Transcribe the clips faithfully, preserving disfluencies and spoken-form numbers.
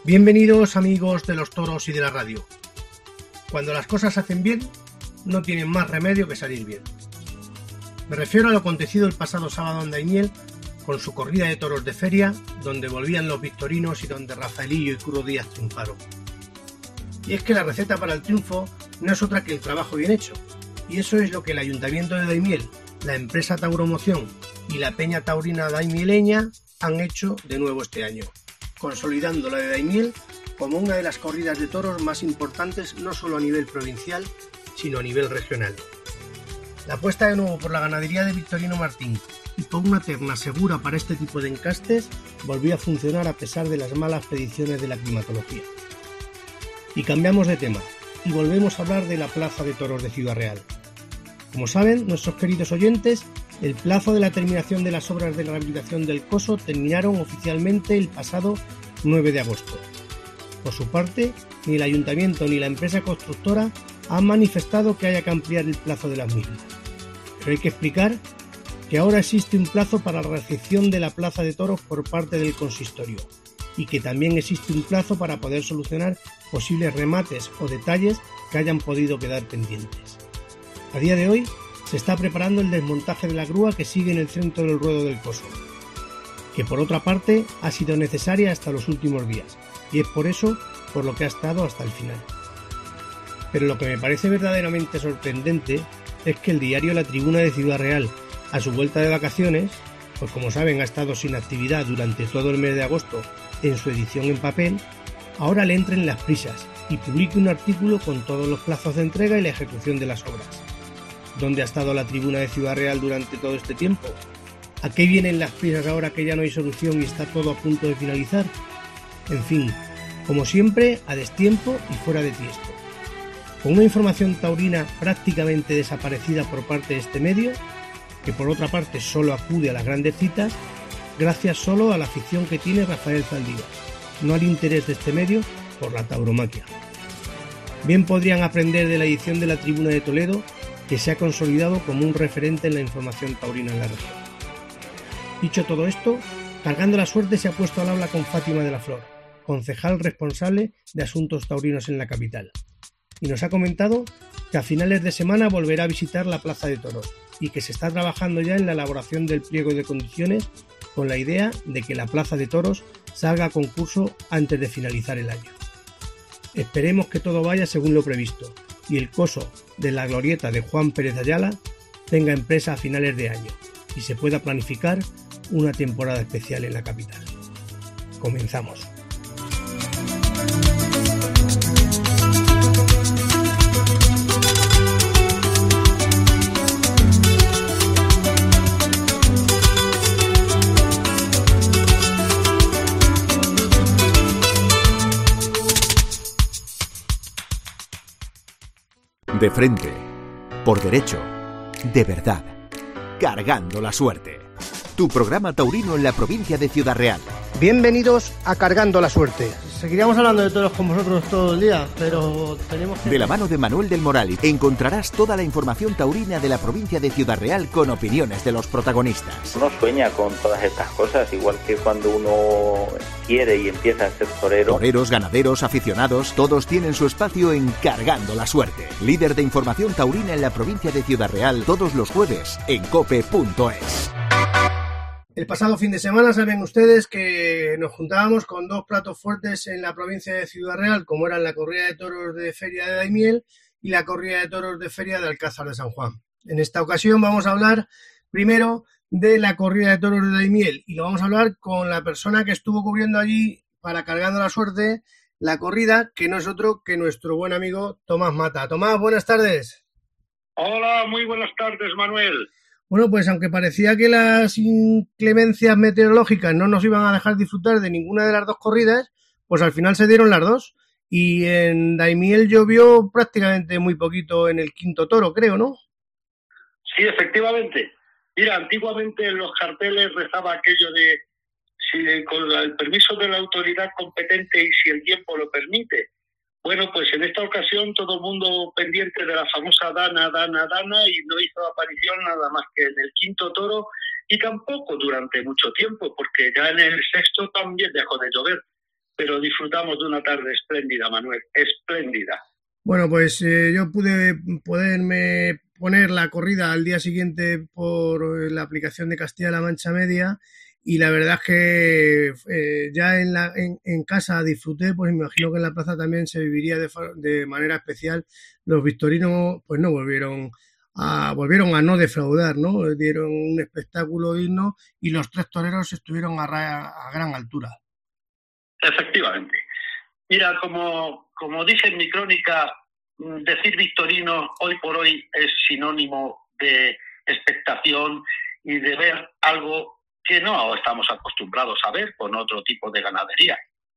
Bienvenidos amigos de los toros y de la radio. Cuando las cosas se hacen bien, no tienen más remedio que salir bien. Me refiero a lo acontecido el pasado sábado en Daimiel, con su corrida de toros de feria, donde volvían los victorinos y donde Rafaelillo y Curro Díaz triunfaron. Y es que la receta para el triunfo no es otra que el trabajo bien hecho, y eso es lo que el Ayuntamiento de Daimiel, la empresa Tauromoción y la Peña Taurina Daimieleña han hecho de nuevo este año, consolidando la de Daimiel como una de las corridas de toros más importantes no solo a nivel provincial, sino a nivel regional. La apuesta de nuevo por la ganadería de Victorino Martín y por una terna segura para este tipo de encastes volvió a funcionar a pesar de las malas predicciones de la climatología. Y cambiamos de tema y volvemos a hablar de la Plaza de Toros de Ciudad Real. Como saben nuestros queridos oyentes, el plazo de la terminación de las obras de rehabilitación del coso terminaron oficialmente el pasado nueve de agosto. Por su parte, ni el Ayuntamiento ni la empresa constructora han manifestado que haya que ampliar el plazo de las mismas. Pero hay que explicar que ahora existe un plazo para la recepción de la Plaza de Toros por parte del consistorio y que también existe un plazo para poder solucionar posibles remates o detalles que hayan podido quedar pendientes. A día de hoy se está preparando el desmontaje de la grúa que sigue en el centro del ruedo del coso, que por otra parte ha sido necesaria hasta los últimos días, y es por eso por lo que ha estado hasta el final. Pero lo que me parece verdaderamente sorprendente es que el diario La Tribuna de Ciudad Real, a su vuelta de vacaciones, pues como saben ha estado sin actividad durante todo el mes de agosto en su edición en papel, ahora le entren las prisas y publique un artículo con todos los plazos de entrega y la ejecución de las obras. ¿Dónde ha estado La Tribuna de Ciudad Real durante todo este tiempo? ¿A qué vienen las prisas ahora que ya no hay solución y está todo a punto de finalizar? En fin, como siempre, a destiempo y fuera de tiesto. Con una información taurina prácticamente desaparecida por parte de este medio, que por otra parte solo acude a las grandes citas, gracias solo a la afición que tiene Rafael Zaldívar, no al interés de este medio por la tauromaquia. Bien podrían aprender de la edición de La Tribuna de Toledo, que se ha consolidado como un referente en la información taurina en la región. Dicho todo esto, Cargando la Suerte se ha puesto al habla con Fátima de la Flor, concejal responsable de asuntos taurinos en la capital, y nos ha comentado que a finales de semana volverá a visitar la Plaza de Toros y que se está trabajando ya en la elaboración del pliego de condiciones con la idea de que la Plaza de Toros salga a concurso antes de finalizar el año. Esperemos que todo vaya según lo previsto y el coso de la glorieta de Juan Pérez Ayala tenga empresa a finales de año y se pueda planificar una temporada especial en la capital. Comenzamos. De frente, por derecho, de verdad, Cargando la Suerte. Tu programa taurino en la provincia de Ciudad Real. Bienvenidos a Cargando la Suerte. Seguiríamos hablando de toros con vosotros todo el día, pero tenemos que... De la mano de Manuel del Moral encontrarás toda la información taurina de la provincia de Ciudad Real con opiniones de los protagonistas. Uno sueña con todas estas cosas, igual que cuando uno quiere y empieza a ser torero. Toreros, ganaderos, aficionados, todos tienen su espacio en Cargando la Suerte. Líder de información taurina en la provincia de Ciudad Real, todos los jueves en cope punto es. El pasado fin de semana saben ustedes que nos juntábamos con dos platos fuertes en la provincia de Ciudad Real, como eran la corrida de toros de feria de Daimiel y la corrida de toros de feria de Alcázar de San Juan. En esta ocasión vamos a hablar primero de la corrida de toros de Daimiel y lo vamos a hablar con la persona que estuvo cubriendo allí para Cargando la Suerte la corrida, que no es otro que nuestro buen amigo Tomás Mata. Tomás, buenas tardes. Hola, muy buenas tardes, Manuel. Bueno, pues aunque parecía que las inclemencias meteorológicas no nos iban a dejar disfrutar de ninguna de las dos corridas, pues al final se dieron las dos. Y en Daimiel llovió prácticamente muy poquito en el quinto toro, creo, ¿no? Sí, efectivamente. Mira, antiguamente en los carteles rezaba aquello de si con el permiso de la autoridad competente y si el tiempo lo permite. Bueno, pues en esta ocasión todo el mundo pendiente de la famosa Dana, Dana, Dana, y no hizo aparición nada más que en el quinto toro y tampoco durante mucho tiempo, porque ya en el sexto también dejó de llover. pero disfrutamos de una tarde espléndida, Manuel, espléndida. Bueno, pues eh, yo pude poderme poner la corrida al día siguiente por la aplicación de Castilla-La Mancha Media y la verdad es que eh, ya en, la, en, en casa disfruté, pues me imagino que en la plaza también se viviría de, de manera especial. Los victorinos pues no volvieron a, volvieron a no defraudar, ¿no? Dieron un espectáculo digno y los tres toreros estuvieron a, a gran altura. Efectivamente. Mira, como, como dice en mi crónica, decir victorino hoy por hoy es sinónimo de expectación y de ver algo que no estamos acostumbrados a ver con otro tipo de ganadería.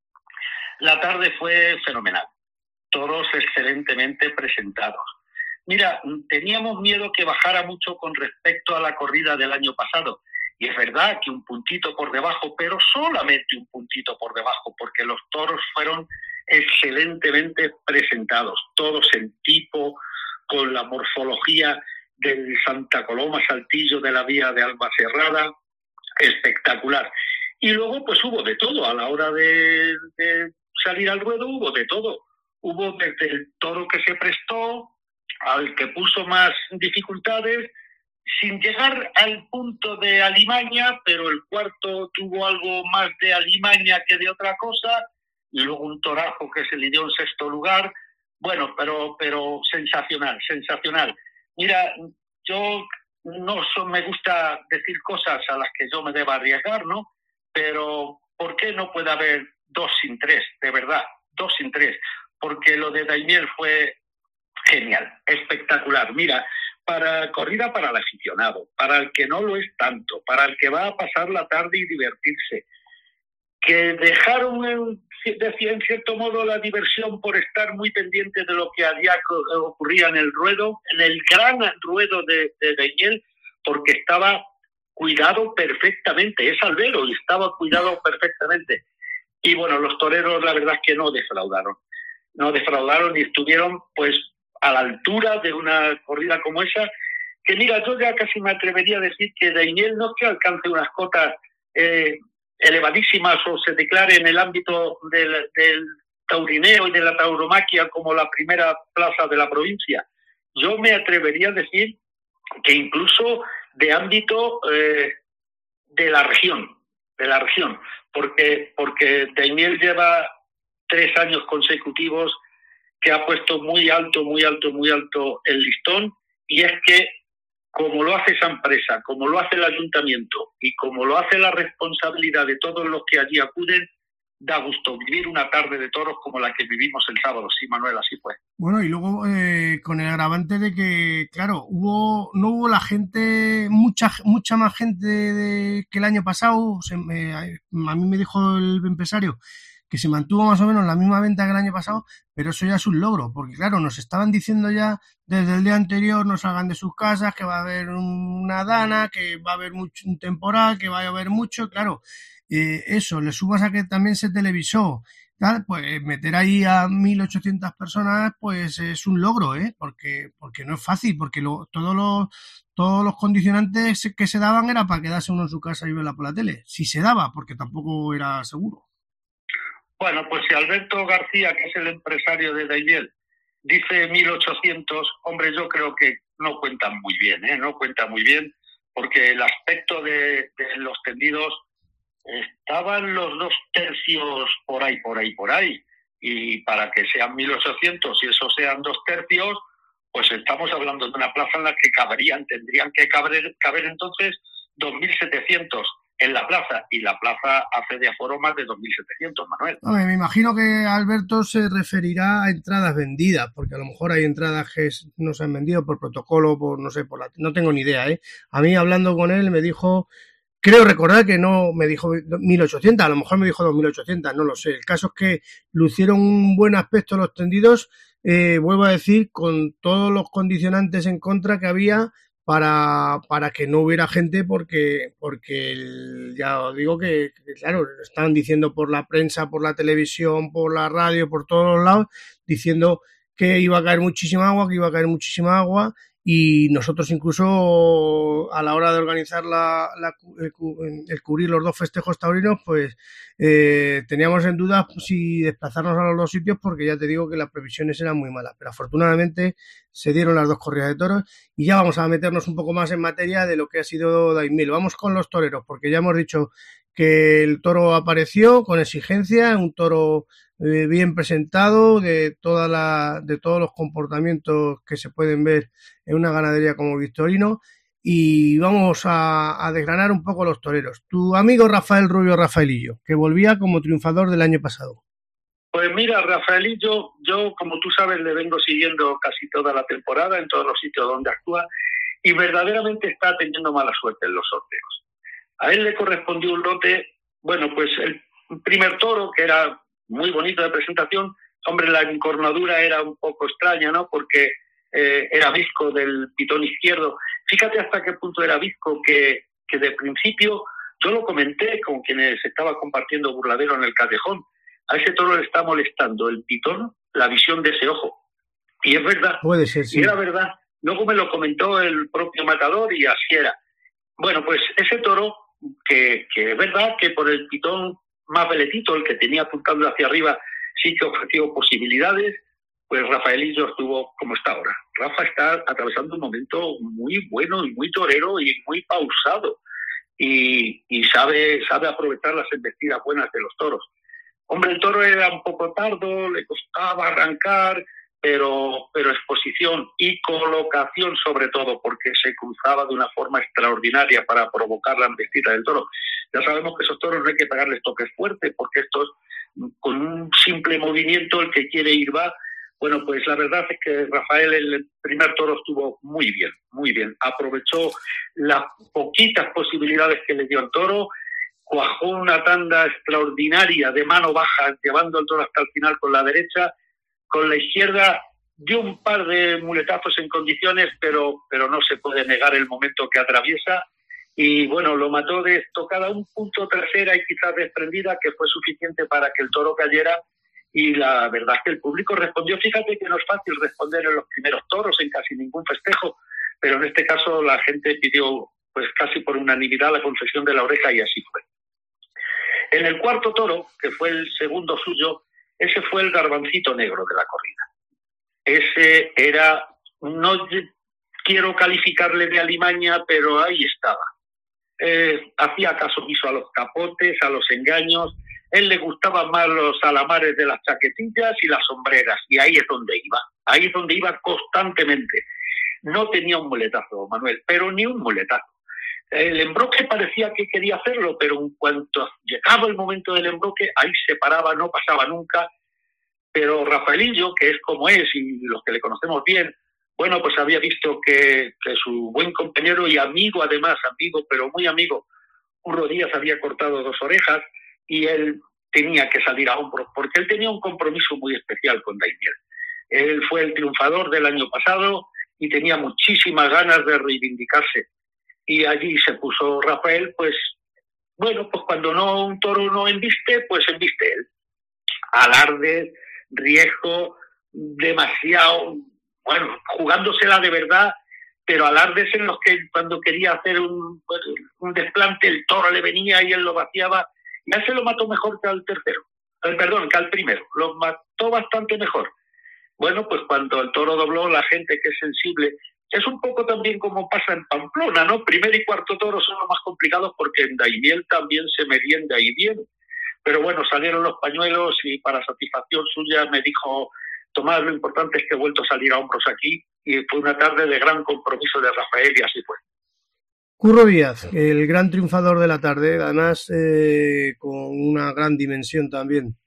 La tarde fue fenomenal, toros excelentemente presentados. Mira, teníamos miedo que bajara mucho con respecto a la corrida del año pasado, y es verdad que un puntito por debajo, pero solamente un puntito por debajo, porque los toros fueron excelentemente presentados, todos en tipo, con la morfología del Santa Coloma Saltillo de la vía de Albacerrada, espectacular. Y luego pues hubo de todo, a la hora de, de salir al ruedo hubo de todo. Hubo desde el toro que se prestó al que puso más dificultades, sin llegar al punto de alimaña, pero el cuarto tuvo algo más de alimaña que de otra cosa, y luego un torazo que se le dio en sexto lugar. Bueno, pero pero sensacional, sensacional. Mira, yo no so, me gusta decir cosas a las que yo me deba arriesgar, ¿no? Pero ¿por qué no puede haber dos sin tres? De verdad, dos sin tres. Porque lo de Daimiel fue genial, espectacular. Mira, para corrida para el aficionado, para el que no lo es tanto, para el que va a pasar la tarde y divertirse, que dejaron en, decía, en cierto modo la diversión por estar muy pendiente de lo que allá ocurría en el ruedo, en el gran ruedo de, de Daimiel, porque estaba cuidado perfectamente, es albero y estaba cuidado perfectamente. Y bueno, los toreros la verdad es que no defraudaron, no defraudaron y estuvieron pues a la altura de una corrida como esa, que mira, yo ya casi me atrevería a decir que Daimiel no es que alcance unas cotas eh, elevadísimas o se declare en el ámbito del, del taurineo y de la tauromaquia como la primera plaza de la provincia. Yo me atrevería a decir que incluso de ámbito eh, de la región, de la región, porque, porque Daimiel lleva tres años consecutivos que ha puesto muy alto, muy alto, muy alto el listón, y es que como lo hace esa empresa, como lo hace el ayuntamiento y como lo hace la responsabilidad de todos los que allí acuden, da gusto vivir una tarde de toros como la que vivimos el sábado. Sí, Manuel, así fue. Bueno, y luego eh, con el agravante de que, claro, hubo no hubo la gente, mucha mucha más gente de, que el año pasado. Se me, a mí me dijo el empresario que se mantuvo más o menos la misma venta que el año pasado, pero eso ya es un logro, porque claro, nos estaban diciendo ya desde el día anterior, no salgan de sus casas, que va a haber una dana, que va a haber mucho, un temporal, que va a haber mucho, claro, eh, eso, le sumas a que también se televisó, tal, pues meter ahí a mil ochocientas personas, pues es un logro, ¿eh? Porque, porque no es fácil, porque lo, todos los todos los condicionantes que se daban era para quedarse uno en su casa y verla por la tele, si se daba, porque tampoco era seguro. Bueno, pues si Alberto García, que es el empresario de Daimiel, dice mil ochocientos, hombre, yo creo que no cuentan muy bien, ¿eh? No cuentan muy bien, porque el aspecto de, de los tendidos estaban los dos tercios por ahí, por ahí, por ahí, y para que sean mil ochocientos y eso sean dos tercios, pues estamos hablando de una plaza en la que caberían, tendrían que caber, caber entonces dos mil setecientos en la plaza, y la plaza hace de aforo más de dos mil setecientos, Manuel. No, me imagino que Alberto se referirá a entradas vendidas, porque a lo mejor hay entradas que no se han vendido por protocolo, por no sé, por la, no tengo ni idea, ¿eh? A mí, hablando con él, me dijo, creo recordar que no me dijo mil ochocientos, a lo mejor me dijo dos mil ochocientos, no lo sé. El caso es que lucieron un buen aspecto los tendidos, eh, vuelvo a decir, con todos los condicionantes en contra que había, para para que no hubiera gente, porque porque el, ya os digo que, que claro, estaban diciendo por la prensa, por la televisión, por la radio, por todos los lados, diciendo que iba a caer muchísima agua, que iba a caer muchísima agua, y nosotros incluso a la hora de organizar la, la, el, el cubrir los dos festejos taurinos, pues eh, teníamos en duda si desplazarnos a los dos sitios, porque ya te digo que las previsiones eran muy malas, pero afortunadamente se dieron las dos corridas de toros y ya vamos a meternos un poco más en materia de lo que ha sido Daimiel. Vamos con los toreros, porque ya hemos dicho que el toro apareció con exigencia, un toro eh, bien presentado, de toda la, de todos los comportamientos que se pueden ver en una ganadería como Victorino, y vamos a, a desgranar un poco los toreros. Tu amigo Rafael Rubio Rafaelillo, que volvía como triunfador del año pasado. Pues mira, Rafaelillo, yo como tú sabes le vengo siguiendo casi toda la temporada en todos los sitios donde actúa y verdaderamente está teniendo mala suerte en los sorteos. A él le correspondió un lote, bueno, pues el primer toro, que era muy bonito de presentación. Hombre, la encornadura era un poco extraña, ¿no? Porque eh, era visco del pitón izquierdo. Fíjate hasta qué punto era visco, que, que de principio yo lo comenté con quienes estaba compartiendo burladero en el callejón. A ese toro le está molestando el pitón, la visión de ese ojo. Y es verdad. Puede ser, sí. Y era verdad. Luego me lo comentó el propio matador y así era. Bueno, pues ese toro, que, que es verdad que por el pitón más veletito, el que tenía apuntando hacia arriba, sí que ofreció posibilidades, pues Rafaelillo estuvo como está ahora. Rafa está atravesando un momento muy bueno y muy torero y muy pausado, y, y sabe, sabe aprovechar las embestidas buenas de los toros. Hombre, el toro era un poco tardo, le costaba arrancar, pero, pero exposición y colocación sobre todo, porque se cruzaba de una forma extraordinaria para provocar la embestida del toro. Ya sabemos que esos toros no hay que pegarles toques fuertes, porque estos, con un simple movimiento, el que quiere ir va. Bueno, pues la verdad es que Rafael, el primer toro, estuvo muy bien, muy bien. Aprovechó las poquitas posibilidades que le dio el toro, cuajó una tanda extraordinaria de mano baja, llevando el toro hasta el final con la derecha. Con la izquierda dio un par de muletazos en condiciones, pero, pero no se puede negar el momento que atraviesa. Y bueno, lo mató de estocada un punto trasera y quizás desprendida, que fue suficiente para que el toro cayera. Y la verdad es que el público respondió. Fíjate que no es fácil responder en los primeros toros, en casi ningún festejo, pero en este caso la gente pidió pues casi por unanimidad la concesión de la oreja, y así fue. En el cuarto toro, que fue el segundo suyo, ese fue el garbancito negro de la corrida. Ese era, no quiero calificarle de alimaña, pero ahí estaba. Eh, hacía caso omiso a los capotes, a los engaños. Él le gustaban más los alamares de las chaquetillas y las sombreras, y ahí es donde iba. Ahí es donde iba constantemente. No tenía un muletazo, Manuel, pero ni un muletazo. El embroque parecía que quería hacerlo, pero en cuanto llegaba el momento del embroque, ahí se paraba, no pasaba nunca. Pero Rafaelillo, que es como es, y los que le conocemos bien, bueno, pues había visto que, que su buen compañero y amigo, además, amigo, pero muy amigo, Curro Díaz, había cortado dos orejas, y él tenía que salir a hombros, porque él tenía un compromiso muy especial con Daimiel. Él fue el triunfador del año pasado y tenía muchísimas ganas de reivindicarse. Y allí se puso Rafael, pues, bueno, pues cuando no un toro no embiste, pues embiste él. Alarde, riesgo, demasiado, bueno, jugándosela de verdad, pero alardes en los que cuando quería hacer un, un desplante, el toro le venía y él lo vaciaba, y a él se lo mató mejor que al tercero, eh, perdón, que al primero, lo mató bastante mejor. Bueno, pues cuando el toro dobló, la gente que es sensible, es un poco también como pasa en Pamplona, ¿no? Primer y cuarto toro son los más complicados, porque en Daimiel también se merienda y bien. Pero bueno, salieron los pañuelos y para satisfacción suya me dijo: Tomás, lo importante es que he vuelto a salir a hombros aquí, y fue una tarde de gran compromiso de Rafael, y así fue. Curro Díaz, el gran triunfador de la tarde, además eh, con una gran dimensión también.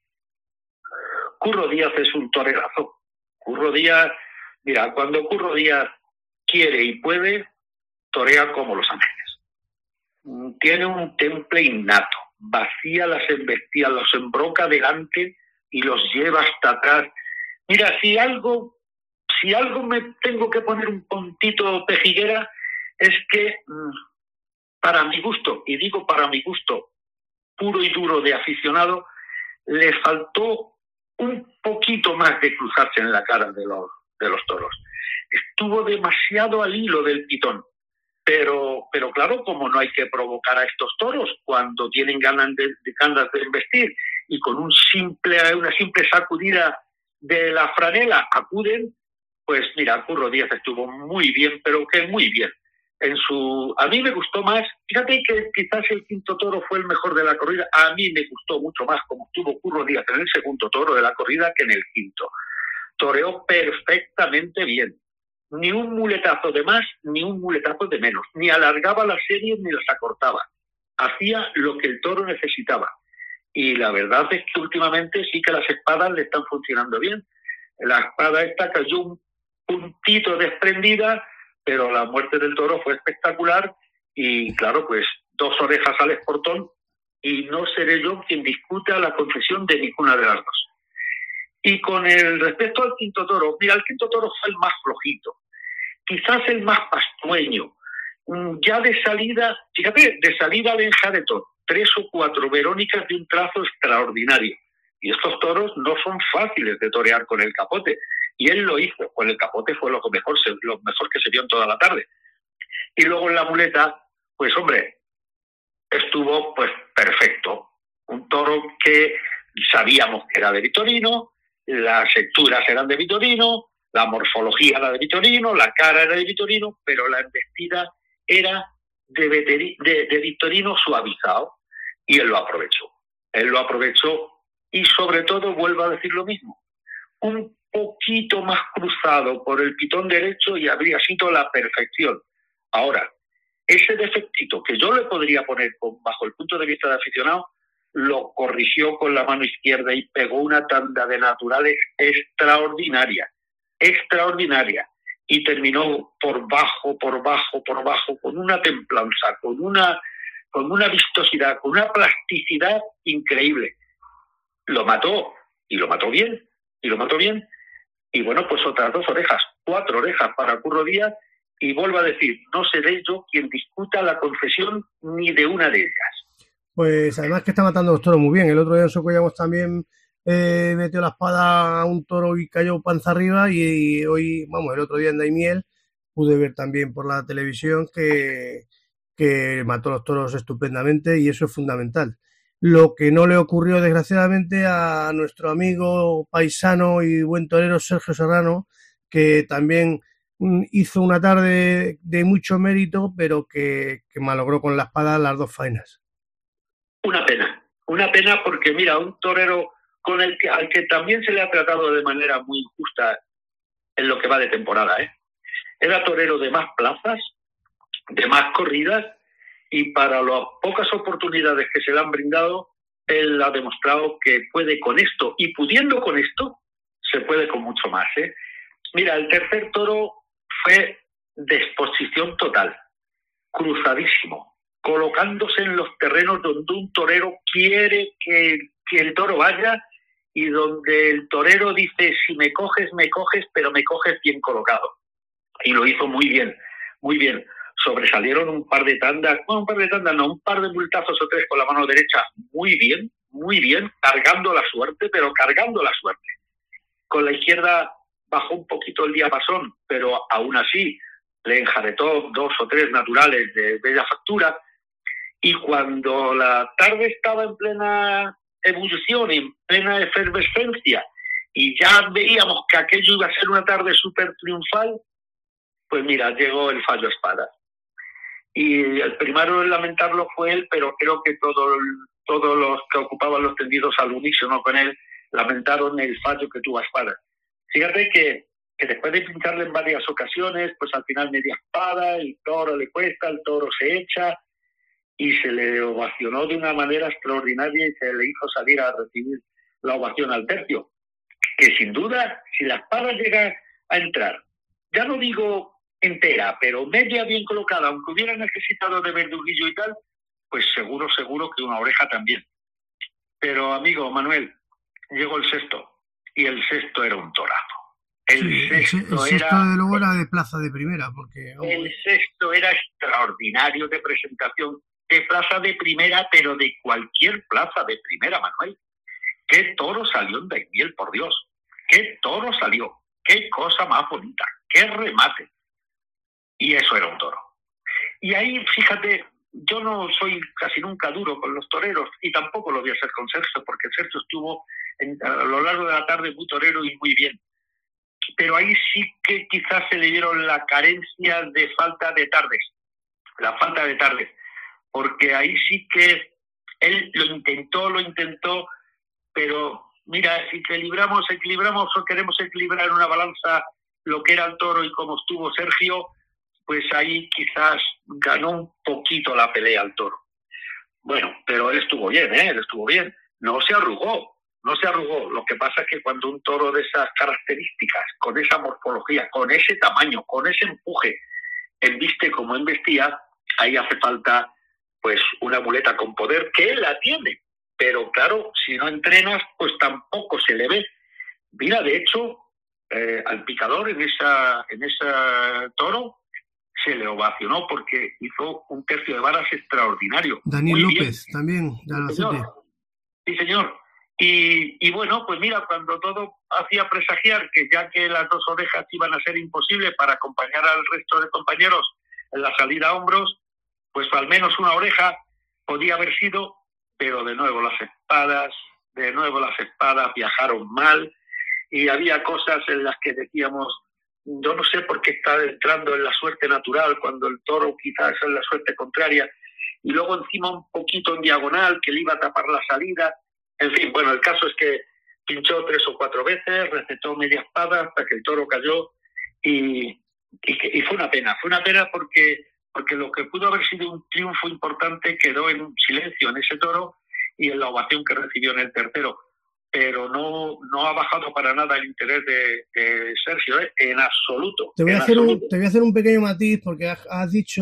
Curro Díaz es un torerazo. Curro Díaz, mira, cuando Curro Díaz quiere y puede, torea como los ángeles. Tiene un temple innato, vacía las embestidas, los embroca delante y los lleva hasta atrás. Mira, si algo, si algo me tengo que poner un puntito pejiguera, es que para mi gusto, y digo para mi gusto puro y duro de aficionado, le faltó un poquito más de cruzarse en la cara de los, de los toros. estuvo demasiado al hilo del pitón. Pero, pero claro, como no hay que provocar a estos toros cuando tienen ganas de, de, ganas de embestir y con un simple, una simple sacudida de la franela acuden, pues mira, Curro Díaz estuvo muy bien, pero que muy bien. En su, a mí me gustó más, fíjate que quizás el quinto toro fue el mejor de la corrida, a mí me gustó mucho más como estuvo Curro Díaz en el segundo toro de la corrida que en el quinto. Toreó perfectamente bien. Ni un muletazo de más, ni un muletazo de menos. Ni alargaba las series ni las acortaba. Hacía lo que el toro necesitaba. Y la verdad es que últimamente sí que las espadas le están funcionando bien. La espada esta cayó un puntito desprendida, pero la muerte del toro fue espectacular. Y claro, pues dos orejas al esportón y no seré yo quien discuta la concesión de ninguna de las dos. Y con el respecto al quinto toro, mira, el quinto toro fue el más flojito, quizás el más pastueño. Ya de salida, fíjate, de salida le enjaretó tres o cuatro Verónicas de un trazo extraordinario. Y estos toros no son fáciles de torear con el capote. Y él lo hizo, con el capote fue lo mejor, lo mejor que se vio en toda la tarde. Y luego en la muleta, pues hombre, estuvo pues perfecto. Un toro que sabíamos que era de Vitorino, las hecturas eran de Vitorino, la morfología era de Vitorino, la cara era de Vitorino, pero la embestida era de, veteri, de, de Vitorino suavizado, y él lo aprovechó. Él lo aprovechó y sobre todo, vuelvo a decir lo mismo, un poquito más cruzado por el pitón derecho y habría sido la perfección. Ahora, ese defectito que yo le podría poner con, bajo el punto de vista de aficionado, lo corrigió con la mano izquierda y pegó una tanda de naturales extraordinaria, extraordinaria, y terminó por bajo, por bajo, por bajo, con una templanza, con una, con una vistosidad, con una plasticidad increíble. Lo mató, y lo mató bien, y lo mató bien, y bueno, pues otras dos orejas, cuatro orejas para Curro Díaz, y vuelvo a decir, no seré yo quien discuta la concesión ni de una de ellas. Pues además que está matando los toros muy bien. El otro día en Socollamos también eh, metió la espada a un toro y cayó panza arriba, y, y hoy, vamos, el otro día en Daimiel pude ver también por la televisión que, que mató los toros estupendamente, y eso es fundamental. Lo que no le ocurrió desgraciadamente a nuestro amigo paisano y buen torero Sergio Serrano, que también hizo una tarde de mucho mérito, pero que, que malogró con la espada las dos faenas. Una pena, una pena porque mira, un torero con el que, al que también se le ha tratado de manera muy injusta en lo que va de temporada, ¿eh? Era torero de más plazas, de más corridas, y para las pocas oportunidades que se le han brindado, él ha demostrado que puede con esto, y pudiendo con esto, se puede con mucho más, ¿eh? Mira, el tercer toro fue de exposición total, cruzadísimo, colocándose en los terrenos donde un torero quiere que, que el toro vaya, y donde el torero dice, si me coges, me coges, pero me coges bien colocado. Y lo hizo muy bien, muy bien. Sobresalieron un par de tandas, bueno, un par de tandas, no, un par de multazos o tres con la mano derecha, muy bien, muy bien, cargando la suerte, pero cargando la suerte. Con la izquierda bajó un poquito el diapasón, pero aún así le enjaretó dos o tres naturales de bella factura, y cuando la tarde estaba en plena ebullición, en plena efervescencia, y ya veíamos que aquello iba a ser una tarde súper triunfal, pues mira, llegó el fallo espada. Y el primero en lamentarlo fue él, pero creo que todo, todos los que ocupaban los tendidos al unísono con él lamentaron el fallo que tuvo a espada. Fíjate que, que después de pincharle en varias ocasiones, pues al final media espada, el toro le cuesta, el toro se echa, y se le ovacionó de una manera extraordinaria y se le hizo salir a recibir la ovación al tercio. Que sin duda, si la espada llega a entrar, ya no digo entera, pero media bien colocada, aunque hubiera necesitado de verduguillo y tal, pues seguro, seguro que una oreja también. Pero amigo Manuel, llegó el sexto, y el sexto era un torazo. El, sí, sexto, el, el sexto era, de luego era de plaza de primera, porque oh, el sexto era extraordinario de presentación, de plaza de primera, pero de cualquier plaza de primera, Manuel. ¿Qué toro salió en Daimiel, por Dios? ¿Qué toro salió? ¡Qué cosa más bonita! qué remate. Y eso era un toro. Y ahí, fíjate, yo no soy casi nunca duro con los toreros y tampoco lo voy a hacer con Sergio, porque Sergio estuvo en, a lo largo de la tarde muy torero y muy bien. Pero ahí sí que quizás se le dieron la carencia de falta de tardes, la falta de tardes, porque ahí sí que él lo intentó, lo intentó, pero mira, si equilibramos, equilibramos o queremos equilibrar en una balanza lo que era el toro y cómo estuvo Sergio, pues ahí quizás ganó un poquito la pelea al toro. Bueno, pero él estuvo bien, ¿eh? Él estuvo bien. No se arrugó, no se arrugó. Lo que pasa es que cuando un toro de esas características, con esa morfología, con ese tamaño, con ese empuje, embiste como embestía, ahí hace falta pues una muleta con poder, que él la tiene. Pero claro, si no entrenas, pues tampoco se le ve. Mira, de hecho, eh, al picador en esa en ese toro se le ovacionó porque hizo un tercio de varas extraordinario. Daniel López bien. También, de Albacete. Sí, señor. Y, y bueno, pues mira, cuando todo hacía presagiar que ya que las dos orejas iban a ser imposibles para acompañar al resto de compañeros en la salida a hombros, pues al menos una oreja podía haber sido, pero de nuevo las espadas, de nuevo las espadas viajaron mal y había cosas en las que decíamos, yo no sé por qué está entrando en la suerte natural cuando el toro quizás es en la suerte contraria, y luego encima un poquito en diagonal que le iba a tapar la salida. En fin, bueno, el caso es que pinchó tres o cuatro veces, recetó media espada hasta que el toro cayó y, y, y fue una pena, fue una pena porque, porque lo que pudo haber sido un triunfo importante quedó en silencio en ese toro y en la ovación que recibió en el tercero. Pero no no ha bajado para nada el interés de, de Sergio, ¿eh? En absoluto. Te voy, en a hacer absoluto. Un, te voy a hacer un pequeño matiz porque has, has dicho,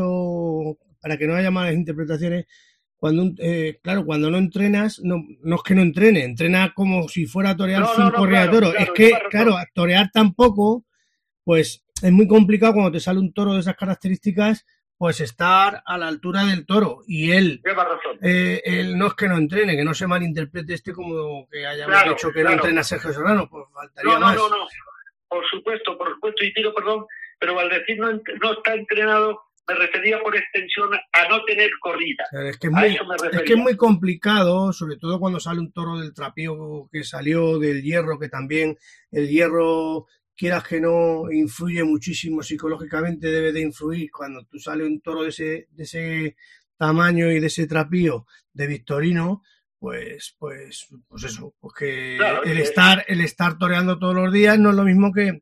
para que no haya malas interpretaciones, cuando eh, claro, cuando no entrenas, no, no es que no entrene, entrena como si fuera a torear no, cinco no, no, corridas de claro, toro. Claro, es que, claro, torear tampoco, pues es muy complicado cuando te sale un toro de esas características, pues estar a la altura del toro. Y él, eh, él no es que no entrene, que no se malinterprete este como que hayamos claro, dicho que claro. no entrena Sergio Serrano, pues faltaría no, no, más. No, no, no, por supuesto, por supuesto, y pido perdón, pero al decir no, no está entrenado, me refería por extensión a no tener corrida. Claro, es, que es, muy, es que es muy complicado, sobre todo cuando sale un toro del trapío que salió, del hierro, que también el hierro, quieras que no, influye muchísimo psicológicamente, debe de influir cuando tú sales un toro de ese, de ese tamaño y de ese trapío de Victorino, pues, pues, pues eso, pues que claro, el estar, el estar toreando todos los días no es lo mismo que,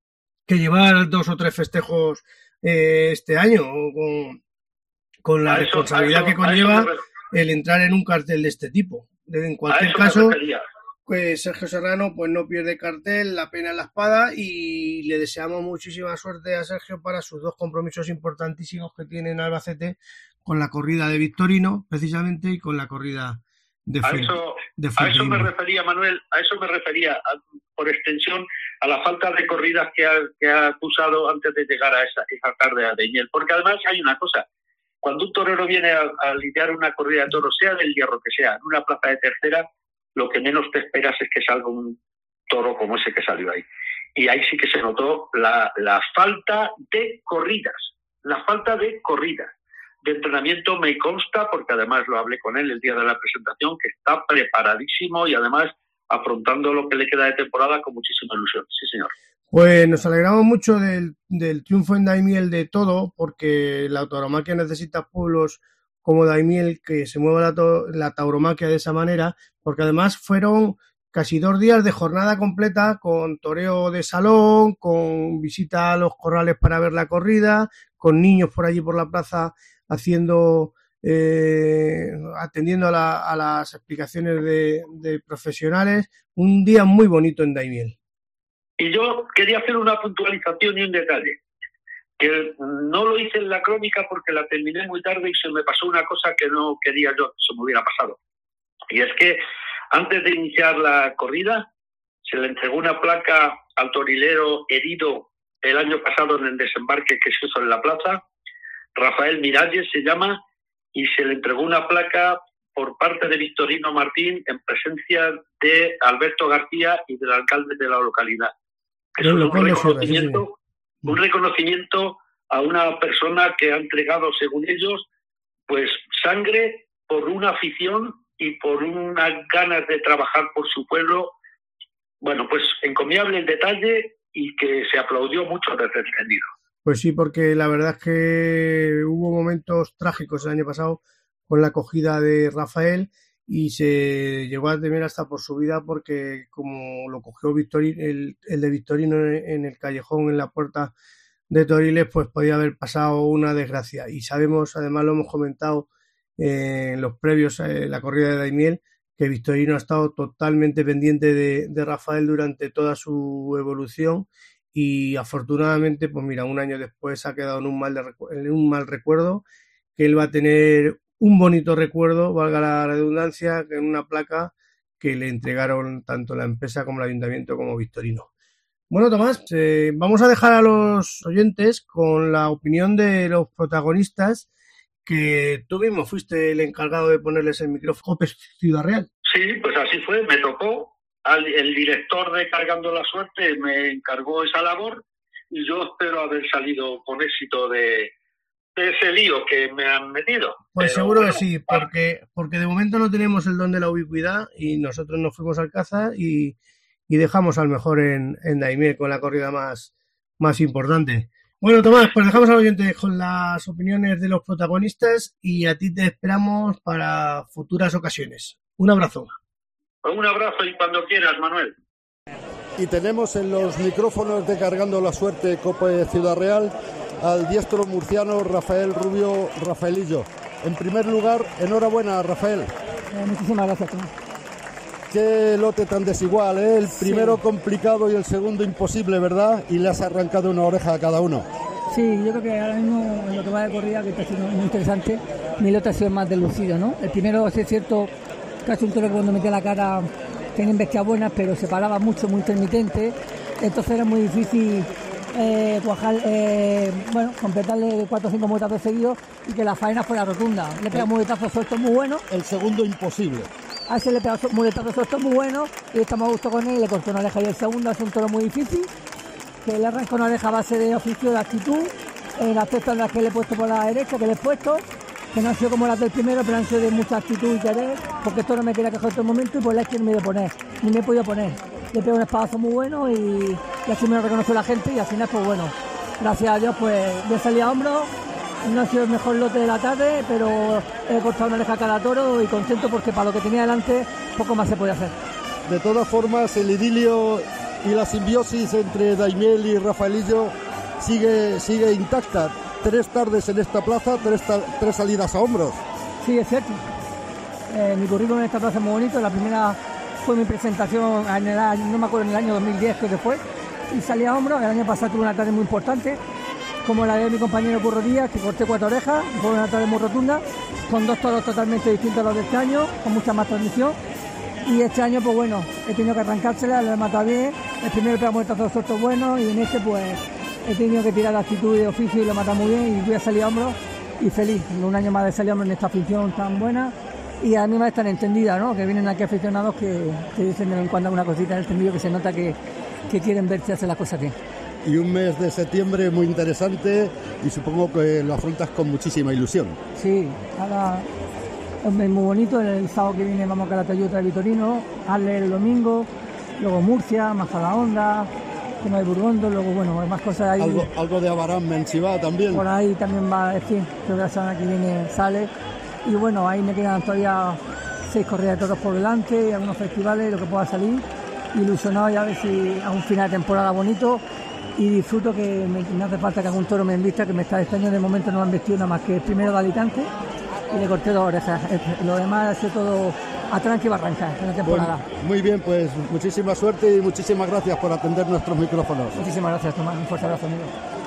que llevar dos o tres festejos eh, este año, con, con la eso, responsabilidad eso, que conlleva el entrar en un cartel de este tipo. En cualquier caso, pues Sergio Serrano pues no pierde cartel, la pena en la espada, y le deseamos muchísima suerte a Sergio para sus dos compromisos importantísimos que tiene en Albacete, con la corrida de Victorino precisamente y con la corrida de Fuente. A eso, de a eso me refería, Manuel, a eso me refería, a, por extensión, a la falta de corridas que ha, que ha acusado antes de llegar a esa, esa tarde a Daimiel. Porque además hay una cosa, cuando un torero viene a, a lidiar una corrida de toros, sea del hierro que sea, en una plaza de tercera, lo que menos te esperas es que salga un toro como ese que salió ahí. Y ahí sí que se notó la, la falta de corridas, la falta de corridas. De entrenamiento me consta, porque además lo hablé con él el día de la presentación, que está preparadísimo y además afrontando lo que le queda de temporada con muchísima ilusión. Sí, señor. Pues nos alegramos mucho del, del triunfo en Daimiel de todo, porque la tauromaquia necesita pueblos como Daimiel que se mueva la, to- la tauromaquia de esa manera, porque además fueron casi dos días de jornada completa con toreo de salón, con visita a los corrales para ver la corrida, con niños por allí por la plaza haciendo, eh, atendiendo a, la, a las explicaciones de, de profesionales. Un día muy bonito en Daimiel. Y yo quería hacer una puntualización y un detalle, que no lo hice en la crónica porque la terminé muy tarde y se me pasó una cosa que no quería yo que se me hubiera pasado. Y es que antes de iniciar la corrida se le entregó una placa al torilero herido el año pasado en el desembarque que se hizo en la plaza. Rafael Miralles se llama, y se le entregó una placa por parte de Victorino Martín en presencia de Alberto García y del alcalde de la localidad. Eso es un reconocimiento, un reconocimiento a una persona que ha entregado, según ellos, pues sangre por una afición y por unas ganas de trabajar por su pueblo. Bueno, pues encomiable el detalle y que se aplaudió mucho desde el tendido. Pues sí, porque la verdad es que hubo momentos trágicos el año pasado con la acogida de Rafael y se llegó a temer hasta por su vida porque como lo cogió Victorino, el, el de Victorino en el callejón, en la puerta de Toriles, pues podía haber pasado una desgracia. Y sabemos, además lo hemos comentado eh, en los previos a la corrida de Daimiel, que Victorino ha estado totalmente pendiente de, de Rafael durante toda su evolución y afortunadamente, pues mira, un año después ha quedado en un mal, de recu- en un mal recuerdo, que él va a tener un bonito recuerdo, valga la redundancia, en una placa que le entregaron tanto la empresa como el ayuntamiento como Victorino. Bueno, Tomás, eh, vamos a dejar a los oyentes con la opinión de los protagonistas, que tú mismo fuiste el encargado de ponerles el micrófono Ciudad Real. Sí, pues así fue, me tocó. Al, el director de Cargando la Suerte me encargó esa labor y yo espero haber salido con éxito de, de ese lío que me han metido. Pues Pero, seguro bueno, que sí, porque, porque de momento no tenemos el don de la ubicuidad y nosotros nos fuimos al caza y, y dejamos al mejor en, en Daimiel con la corrida más, más importante. Bueno, Tomás, pues dejamos al oyente con las opiniones de los protagonistas y a ti te esperamos para futuras ocasiones. Un abrazo. Un abrazo y cuando quieras, Manuel. Y tenemos en los micrófonos de Cargando la Suerte Cope Ciudad Real al diestro murciano Rafael Rubio Rafaelillo. En primer lugar, enhorabuena, Rafael. Eh, muchísimas gracias, Tomás. Qué lote tan desigual, ¿eh? El primero sí. complicado y el segundo imposible, ¿verdad? Y le has arrancado una oreja a cada uno. Sí, yo creo que ahora mismo en lo que va de corrida, que está siendo muy interesante, mi lote ha sido más delucido, ¿no? El primero, sí es cierto, casi un toro que cuando metía la cara tenía bestias buenas, pero se paraba mucho, muy intermitente, entonces era muy difícil eh, cuajar, eh, bueno, completarle cuatro o cinco muletazos seguidos y que la faena fuera rotunda. Le pega muletazos sueltos muy buenos. El segundo imposible. A ese le pega muletazos sueltos muy buenos y estamos a gusto con él, le cortó una oreja y el segundo es un toro muy difícil, que le arranca una oreja a base de oficio, de actitud, en aspectos en las que le he puesto por la derecha, que le he puesto, que no han sido como las del primero, pero han sido de mucha actitud y querer, porque esto no me quería quejar en todo momento y por la izquierda me he ido a poner, ni me he podido poner. Le pego un espadazo muy bueno y, y así me lo reconoció la gente y al final, pues bueno, gracias a Dios, pues bien salí a hombros, no ha sido el mejor lote de la tarde, pero he cortado una oreja a cada toro y contento porque para lo que tenía delante, poco más se podía hacer. De todas formas, el idilio y la simbiosis entre Daimiel y Rafaelillo sigue, sigue intacta. Tres tardes en esta plaza, tres, ta- tres salidas a hombros. Sí, es cierto. Eh, mi currículum en esta plaza es muy bonito. La primera fue mi presentación, en el año, no me acuerdo, en el año dos mil diez creo que fue, y salí a hombros. El año pasado tuve una tarde muy importante, como la de mi compañero Curro Díaz, que corté cuatro orejas, fue una tarde muy rotunda, con dos toros totalmente distintos a los de este año, con mucha más transmisión. Y este año, pues bueno, he tenido que arrancársela, lo he matado bien. El primero pega muertazos sueltos buenos y en este, pues he tenido que tirar la actitud de oficio y lo he matado muy bien y voy a salir a hombros y feliz. Un año más de salir a hombros en esta afición tan buena y a mí me están entendidas, ¿no? Que vienen aquí aficionados que, que dicen de vez en cuando una cosita en el tendido que se nota que, que quieren verse hacer las cosas bien. Y un mes de septiembre muy interesante y supongo que lo afrontas con muchísima ilusión. Sí, ahora es un mes muy bonito. El sábado que viene vamos a Calatayud de Vitorino, Arles el domingo, luego Murcia, Majadahonda, tema de Burgondo, luego bueno, hay más cosas ahí. Algo, algo de Abarán, Menchivá también. Por ahí también va, en fin, creo que la semana que viene sale. Y bueno, ahí me quedan todavía seis corridas de toros por delante, algunos festivales, lo que pueda salir. Ilusionado ya a ver si a un final de temporada bonito y disfruto que me, no hace falta que algún toro me envista, que me está este año de momento no me han vestido nada más que el primero de Alicante y le corté dos orejas. Lo demás ha sido todo a tranqui y barranca en la temporada. Bueno, muy bien, pues muchísima suerte y muchísimas gracias por atender nuestros micrófonos. Muchísimas gracias, Tomás. Un fuerte abrazo, amigo.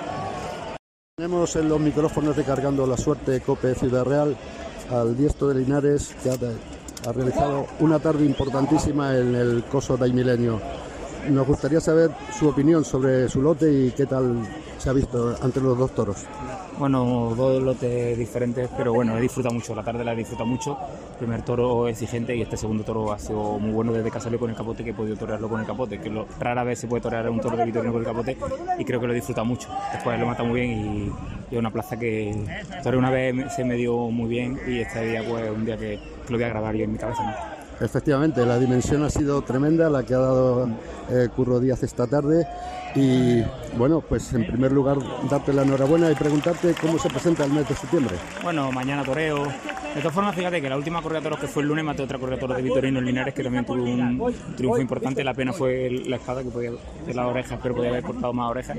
Tenemos en los micrófonos de Cargando la Suerte Cope Ciudad Real al diestro de Linares, que ha, ha realizado una tarde importantísima en el coso daimileño. nos gustaría saber su opinión sobre su lote y qué tal se ha visto ante los dos toros. Bueno, dos lotes diferentes, pero bueno, he disfrutado mucho, la tarde la he disfrutado mucho. El primer toro exigente y este segundo toro ha sido muy bueno desde que salió con el capote, que he podido torearlo con el capote, que lo, rara vez se puede torear un toro de Vitorino con el capote, y creo que lo he disfrutado mucho. Después lo he matado muy bien y, y es una plaza que toreé una vez, se me dio muy bien, y este día pues un día que, que lo voy a grabar yo en mi cabeza, ¿no? Efectivamente, la dimensión ha sido tremenda, la que ha dado eh, Curro Díaz esta tarde. Y bueno, pues en primer lugar darte la enhorabuena y preguntarte cómo se presenta el mes de septiembre. Bueno, mañana toreo. De todas formas, fíjate que la última corrida de toros que fue el lunes maté otra corrida de toros de Vitorino en Linares, que también tuvo un triunfo importante. La pena fue la espada, que podía de las orejas, pero podía haber cortado más orejas.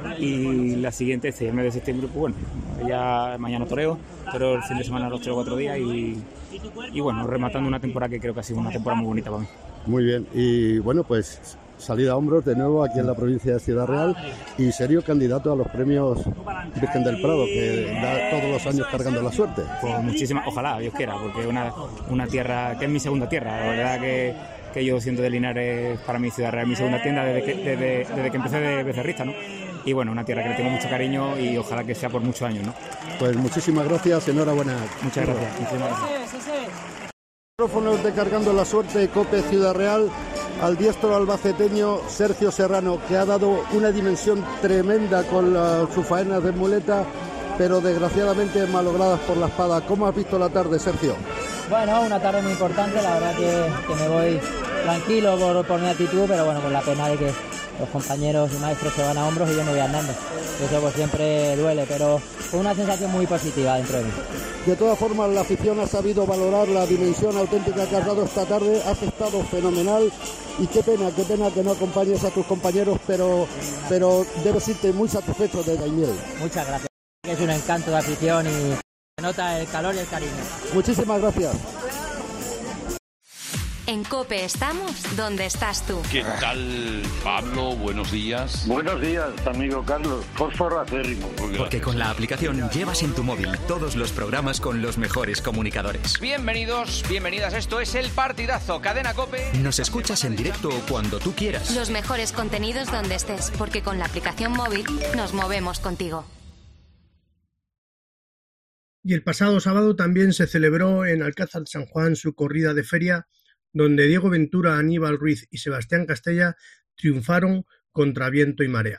Y la siguiente, este el mes de septiembre, pues bueno, ya mañana toreo, toreo el fin de semana los tres o cuatro días y, y bueno, rematando una temporada que creo que ha sido una temporada muy bonita para mí. Muy bien, y bueno, pues salida a hombros de nuevo aquí en la provincia de Ciudad Real y serio candidato a los premios Virgen del Prado, que da todos los años cargando la suerte. Pues muchísimas, ojalá, Dios quiera, porque es una, una tierra que es mi segunda tierra. La verdad que, que yo siento de Linares, para mí Ciudad Real es mi segunda tienda desde que, desde, desde que empecé de becerrista, ¿no? Y bueno, una tierra que le tengo mucho cariño y ojalá que sea por muchos años, ¿no? Pues muchísimas gracias, enhorabuena. Muchas gracias, muchísimas gracias. Micrófonos de Cargando la Suerte, COPE Ciudad Real, al diestro albaceteño Sergio Serrano, que ha dado una dimensión tremenda con la, sus faenas de muleta, pero desgraciadamente malogradas por la espada. ¿Cómo has visto la tarde, Sergio? Bueno, una tarde muy importante, la verdad que, que me voy tranquilo por, por mi actitud, pero bueno, con la pena de que los compañeros y maestros se van a hombros y yo me voy andando. Eso pues siempre duele, pero fue una sensación muy positiva dentro de mí. De todas formas, la afición ha sabido valorar la dimensión auténtica que has dado esta tarde. Has estado fenomenal y qué pena, qué pena que no acompañes a tus compañeros, pero, pero debes irte muy satisfecho de Daimiel. Muchas gracias. Es un encanto de afición y se nota el calor y el cariño. Muchísimas gracias. En COPE estamos donde estás tú. ¿Qué tal, Pablo? Buenos días. Buenos días, amigo Carlos. Fósforo acérrimo. Porque con la aplicación llevas en tu móvil todos los programas con los mejores comunicadores. Bienvenidos, bienvenidas. Esto es El Partidazo, Cadena COPE. Nos escuchas en directo cuando tú quieras. Los mejores contenidos donde estés, porque con la aplicación móvil nos movemos contigo. Y el pasado sábado también se celebró en Alcázar de San Juan su corrida de feria, donde Diego Ventura, Aníbal Ruiz y Sebastián Castella triunfaron contra viento y marea.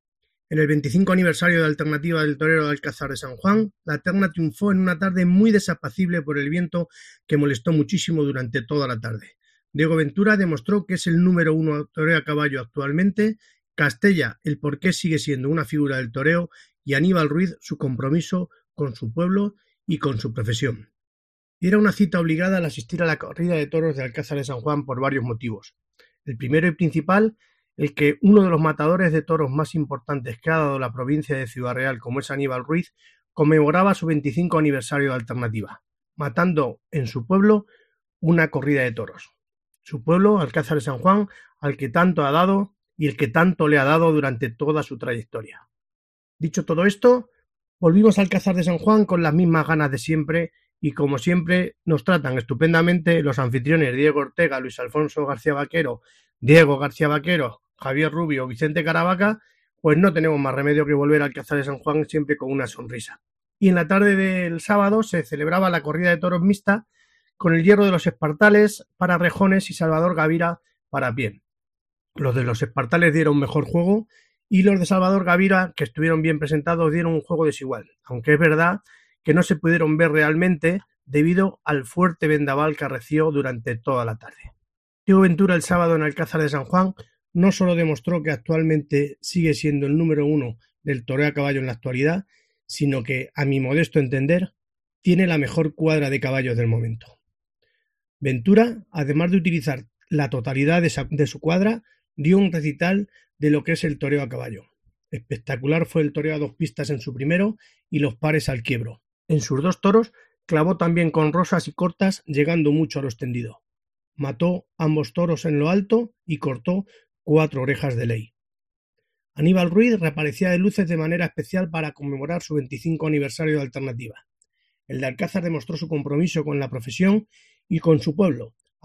En el veinticinco aniversario de Alternativa del Torero de Alcázar de San Juan, la terna triunfó en una tarde muy desapacible por el viento que molestó muchísimo durante toda la tarde. Diego Ventura demostró que es el número uno toreo a caballo actualmente, Castella el por qué sigue siendo una figura del toreo y Aníbal Ruiz su compromiso con su pueblo y con su profesión. Y era una cita obligada al asistir a la corrida de toros de Alcázar de San Juan por varios motivos. El primero y principal, el que uno de los matadores de toros más importantes que ha dado la provincia de Ciudad Real, como es Aníbal Ruiz, conmemoraba su veinticinco aniversario de Alternativa, matando en su pueblo una corrida de toros. Su pueblo, Alcázar de San Juan, al que tanto ha dado y el que tanto le ha dado durante toda su trayectoria. Dicho todo esto, volvimos a Alcázar de San Juan con las mismas ganas de siempre y como siempre nos tratan estupendamente los anfitriones Diego Ortega, Luis Alfonso García Vaquero, Diego García Vaquero, Javier Rubio, Vicente Caravaca, pues no tenemos más remedio que volver a Alcázar de San Juan siempre con una sonrisa. Y en la tarde del sábado se celebraba la corrida de toros mixta con el hierro de los Espartales para Rejones y Salvador Gavira para Pie. Los de los Espartales dieron mejor juego y los de Salvador Gavira, que estuvieron bien presentados, dieron un juego desigual, aunque es verdad que no se pudieron ver realmente debido al fuerte vendaval que arreció durante toda la tarde. Diego Ventura el sábado en Alcázar de San Juan no solo demostró que actualmente sigue siendo el número uno del toreo a caballo en la actualidad, sino que, a mi modesto entender, tiene la mejor cuadra de caballos del momento. Ventura, además de utilizar la totalidad de, esa, de su cuadra, dio un recital de lo que es el toreo a caballo. Espectacular fue el toreo a dos pistas en su primero y los pares al quiebro. En sus dos toros clavó también con rosas y cortas, llegando mucho a lo extendido. Mató ambos toros en lo alto y cortó cuatro orejas de ley. Aníbal Ruiz reaparecía de luces de manera especial para conmemorar su veinticinco aniversario de Alternativa. El de Alcázar demostró su compromiso con la profesión y con su pueblo,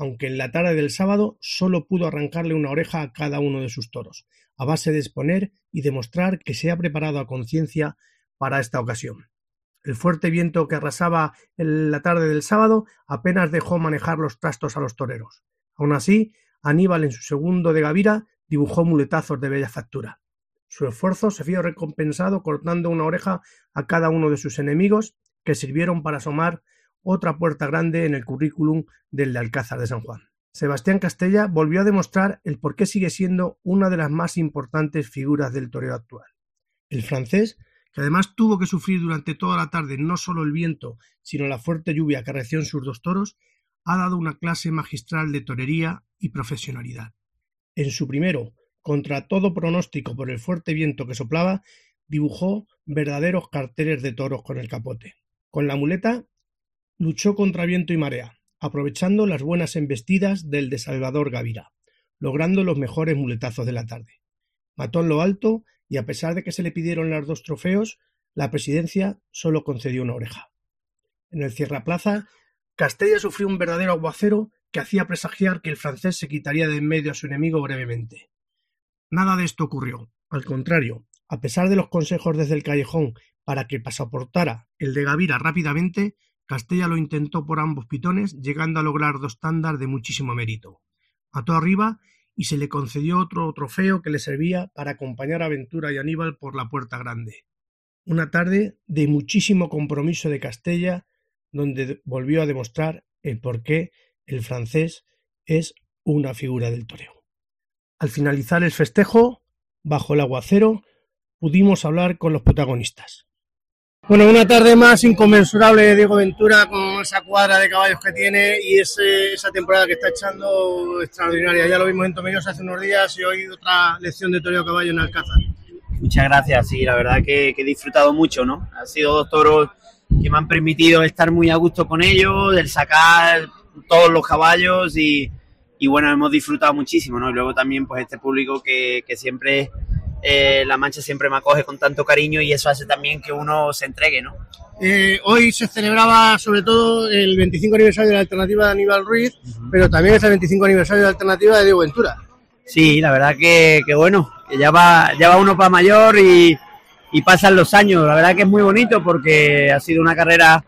aunque en la tarde del sábado solo pudo arrancarle una oreja a cada uno de sus toros, a base de exponer y demostrar que se ha preparado a conciencia para esta ocasión. El fuerte viento que arrasaba en la tarde del sábado apenas dejó manejar los trastos a los toreros. Aún así, Aníbal en su segundo de Gavira dibujó muletazos de bella factura. Su esfuerzo se vio recompensado cortando una oreja a cada uno de sus enemigos, que sirvieron para asomar otra puerta grande en el currículum del de Alcázar de San Juan. Sebastián Castella volvió a demostrar el por qué sigue siendo una de las más importantes figuras del toreo actual. El francés, que además tuvo que sufrir durante toda la tarde no solo el viento, sino la fuerte lluvia que arreció en sus dos toros, ha dado una clase magistral de torería y profesionalidad. En su primero, contra todo pronóstico por el fuerte viento que soplaba, dibujó verdaderos carteles de toros con el capote. Con la muleta luchó contra viento y marea, aprovechando las buenas embestidas del de Salvador Gavira, logrando los mejores muletazos de la tarde. Mató en lo alto y a pesar de que se le pidieron los dos trofeos, la presidencia solo concedió una oreja. En el cierraplaza, Castella sufrió un verdadero aguacero que hacía presagiar que el francés se quitaría de en medio a su enemigo brevemente. Nada de esto ocurrió. Al contrario, a pesar de los consejos desde el callejón para que pasaportara el de Gavira rápidamente, Castella lo intentó por ambos pitones, llegando a lograr dos tandas de muchísimo mérito. Mató arriba y se le concedió otro trofeo que le servía para acompañar a Ventura y Aníbal por la puerta grande. Una tarde de muchísimo compromiso de Castella, donde volvió a demostrar el por qué el francés es una figura del toreo. Al finalizar el festejo, bajo el aguacero, pudimos hablar con los protagonistas. Bueno, una tarde más inconmensurable de Diego Ventura con esa cuadra de caballos que tiene y ese, esa temporada que está echando extraordinaria. Ya lo vimos en Tomelloso hace unos días y hoy otra lección de toreo a caballo en Alcázar. Muchas gracias, sí, la verdad que, que he disfrutado mucho, ¿no? Han sido dos toros que me han permitido estar muy a gusto con ellos, el sacar todos los caballos y, y bueno, hemos disfrutado muchísimo, ¿no? Y luego también pues este público que, que siempre... Eh, La Mancha siempre me acoge con tanto cariño y eso hace también que uno se entregue, ¿no? Eh, hoy se celebraba sobre todo el veinticinco aniversario de la alternativa de Aníbal Ruiz, uh-huh. Pero también es el veinticinco aniversario de la alternativa de Diego Ventura. Sí, la verdad que, que bueno, que ya va, ya va uno para mayor y, y pasan los años. La verdad que es muy bonito porque ha sido una carrera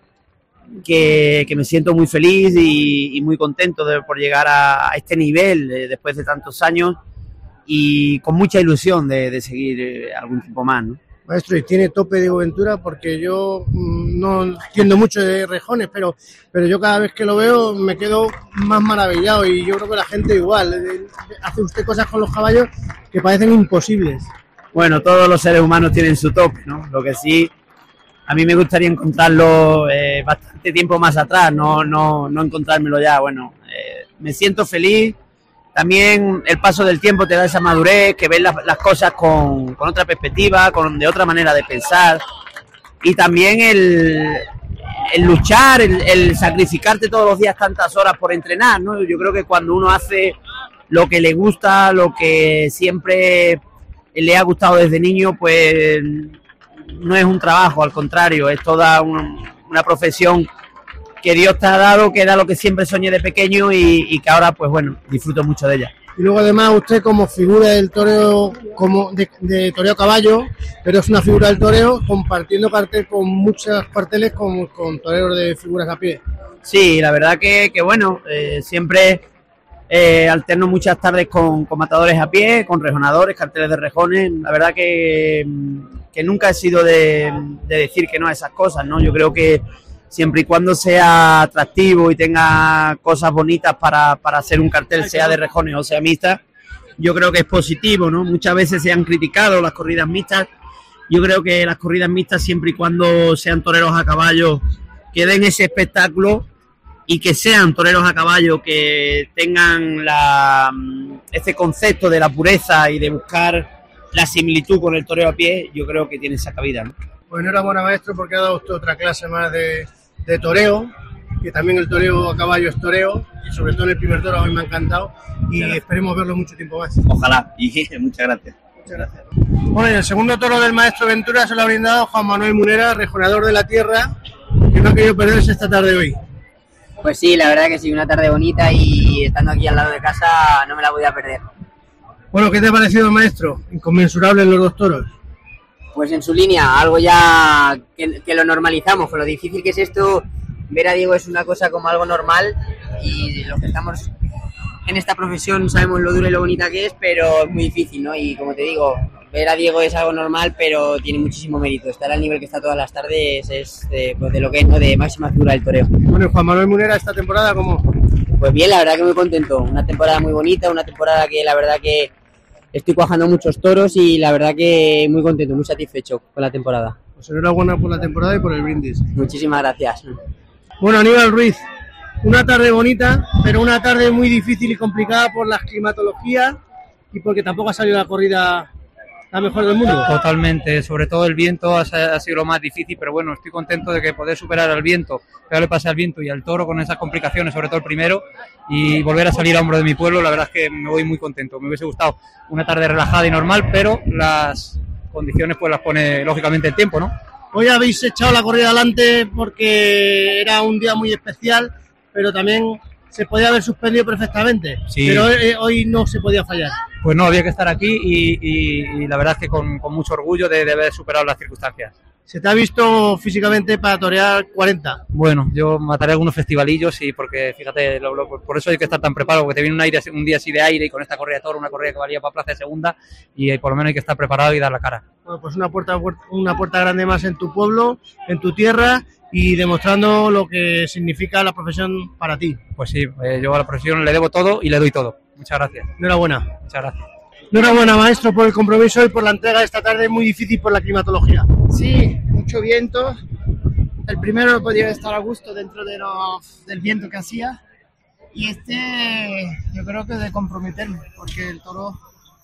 que, que me siento muy feliz y, y muy contento de, por llegar a, a este nivel eh, después de tantos años. Y con mucha ilusión de, de seguir eh, algún tiempo más, ¿no? Maestro, ¿y tiene tope Diego Ventura? Porque yo mmm, no entiendo mucho de rejones, pero, pero yo cada vez que lo veo me quedo más maravillado y yo creo que la gente igual. Hace usted cosas con los caballos que parecen imposibles. Bueno, todos los seres humanos tienen su tope, ¿no? Lo que sí, a mí me gustaría encontrarlo eh, bastante tiempo más atrás, no, no, no encontrármelo ya. Bueno, eh, me siento feliz. También el paso del tiempo te da esa madurez, que ves las, las cosas con, con otra perspectiva, con de otra manera de pensar. Y también el, el luchar, el, el sacrificarte todos los días tantas horas por entrenar, ¿no? Yo creo que cuando uno hace lo que le gusta, lo que siempre le ha gustado desde niño, pues no es un trabajo, al contrario, es toda un, una profesión que Dios te ha dado, que era lo que siempre soñé de pequeño y, y que ahora, pues bueno, disfruto mucho de ella. Y luego además usted como figura del toreo, como de, de toreo a caballo, pero es una figura del toreo compartiendo cartel con muchos carteles con, con toreros de figuras a pie. Sí, la verdad que, que bueno, eh, siempre eh, alterno muchas tardes con, con matadores a pie, con rejonadores, carteles de rejones. La verdad que, que nunca he sido de, de decir que no a esas cosas, ¿no? Yo creo que siempre y cuando sea atractivo y tenga cosas bonitas para, para hacer un cartel, sea de rejones o sea mixta, yo creo que es positivo, ¿no? Muchas veces se han criticado las corridas mixtas. Yo creo que las corridas mixtas, siempre y cuando sean toreros a caballo, que den ese espectáculo y que sean toreros a caballo, que tengan la, ese concepto de la pureza y de buscar la similitud con el toreo a pie, yo creo que tiene esa cabida, ¿no? Pues enhorabuena, maestro, porque ha dado usted otra clase más de, de toreo, que también el toreo a caballo es toreo, y sobre todo en el primer toro a mí me ha encantado, y claro, esperemos verlo mucho tiempo más. Ojalá, y muchas gracias. Muchas gracias. Bueno, y el segundo toro del maestro Ventura se lo ha brindado Juan Manuel Munera, rejonador de la tierra, que no ha querido perderse esta tarde hoy. Pues sí, la verdad que sí, una tarde bonita y estando aquí al lado de casa no me la voy a perder. Bueno, ¿qué te ha parecido, maestro? Inconmensurable los dos toros. Pues en su línea, algo ya que, que lo normalizamos, con lo difícil que es esto, ver a Diego es una cosa como algo normal y los que estamos en esta profesión sabemos lo duro y lo bonita que es, pero es muy difícil, ¿no? Y como te digo, ver a Diego es algo normal, pero tiene muchísimo mérito. Estar al nivel que está todas las tardes es de, pues de lo que es, ¿no? De máxima figura del toreo. Bueno, Juan Manuel Munera, esta temporada, ¿cómo? Pues bien, la verdad que muy contento. Una temporada muy bonita, una temporada que la verdad que estoy cuajando muchos toros y la verdad que muy contento, muy satisfecho con la temporada. Pues enhorabuena por la temporada y por el brindis. Muchísimas gracias. Bueno, Aníbal Ruiz, una tarde bonita, pero una tarde muy difícil y complicada por las climatologías y porque tampoco ha salido la corrida la mejor del mundo. Totalmente, sobre todo el viento ha, ha sido lo más difícil, pero bueno, estoy contento de que poder superar al viento, que le pase al viento y al toro con esas complicaciones, sobre todo el primero, y volver a salir a hombro de mi pueblo. La verdad es que me voy muy contento. Me hubiese gustado una tarde relajada y normal, pero las condiciones pues las pone lógicamente el tiempo, ¿no? Hoy habéis echado la corrida adelante porque era un día muy especial, pero también se podía haber suspendido perfectamente, sí. Pero eh, hoy no se podía fallar. Pues no, había que estar aquí y, y, y la verdad es que con, con mucho orgullo de, de haber superado las circunstancias. ¿Se te ha visto físicamente para torear cuarenta? Bueno, yo mataré algunos festivalillos y porque, fíjate, lo, lo, por eso hay que estar tan preparado, porque te viene un, aire, un día así de aire y con esta corrida de toro, una corrida que valía para plaza de segunda y eh, por lo menos hay que estar preparado y dar la cara. Bueno, pues una puerta, una puerta grande más en tu pueblo, en tu tierra y demostrando lo que significa la profesión para ti. Pues sí, eh, yo a la profesión le debo todo y le doy todo. Muchas gracias. Enhorabuena. Muchas gracias. Enhorabuena, maestro, por el compromiso y por la entrega de esta tarde muy difícil por la climatología. Sí, mucho viento. El primero podía estar a gusto dentro de lo, del viento que hacía. Y este, yo creo que de comprometerme, porque el toro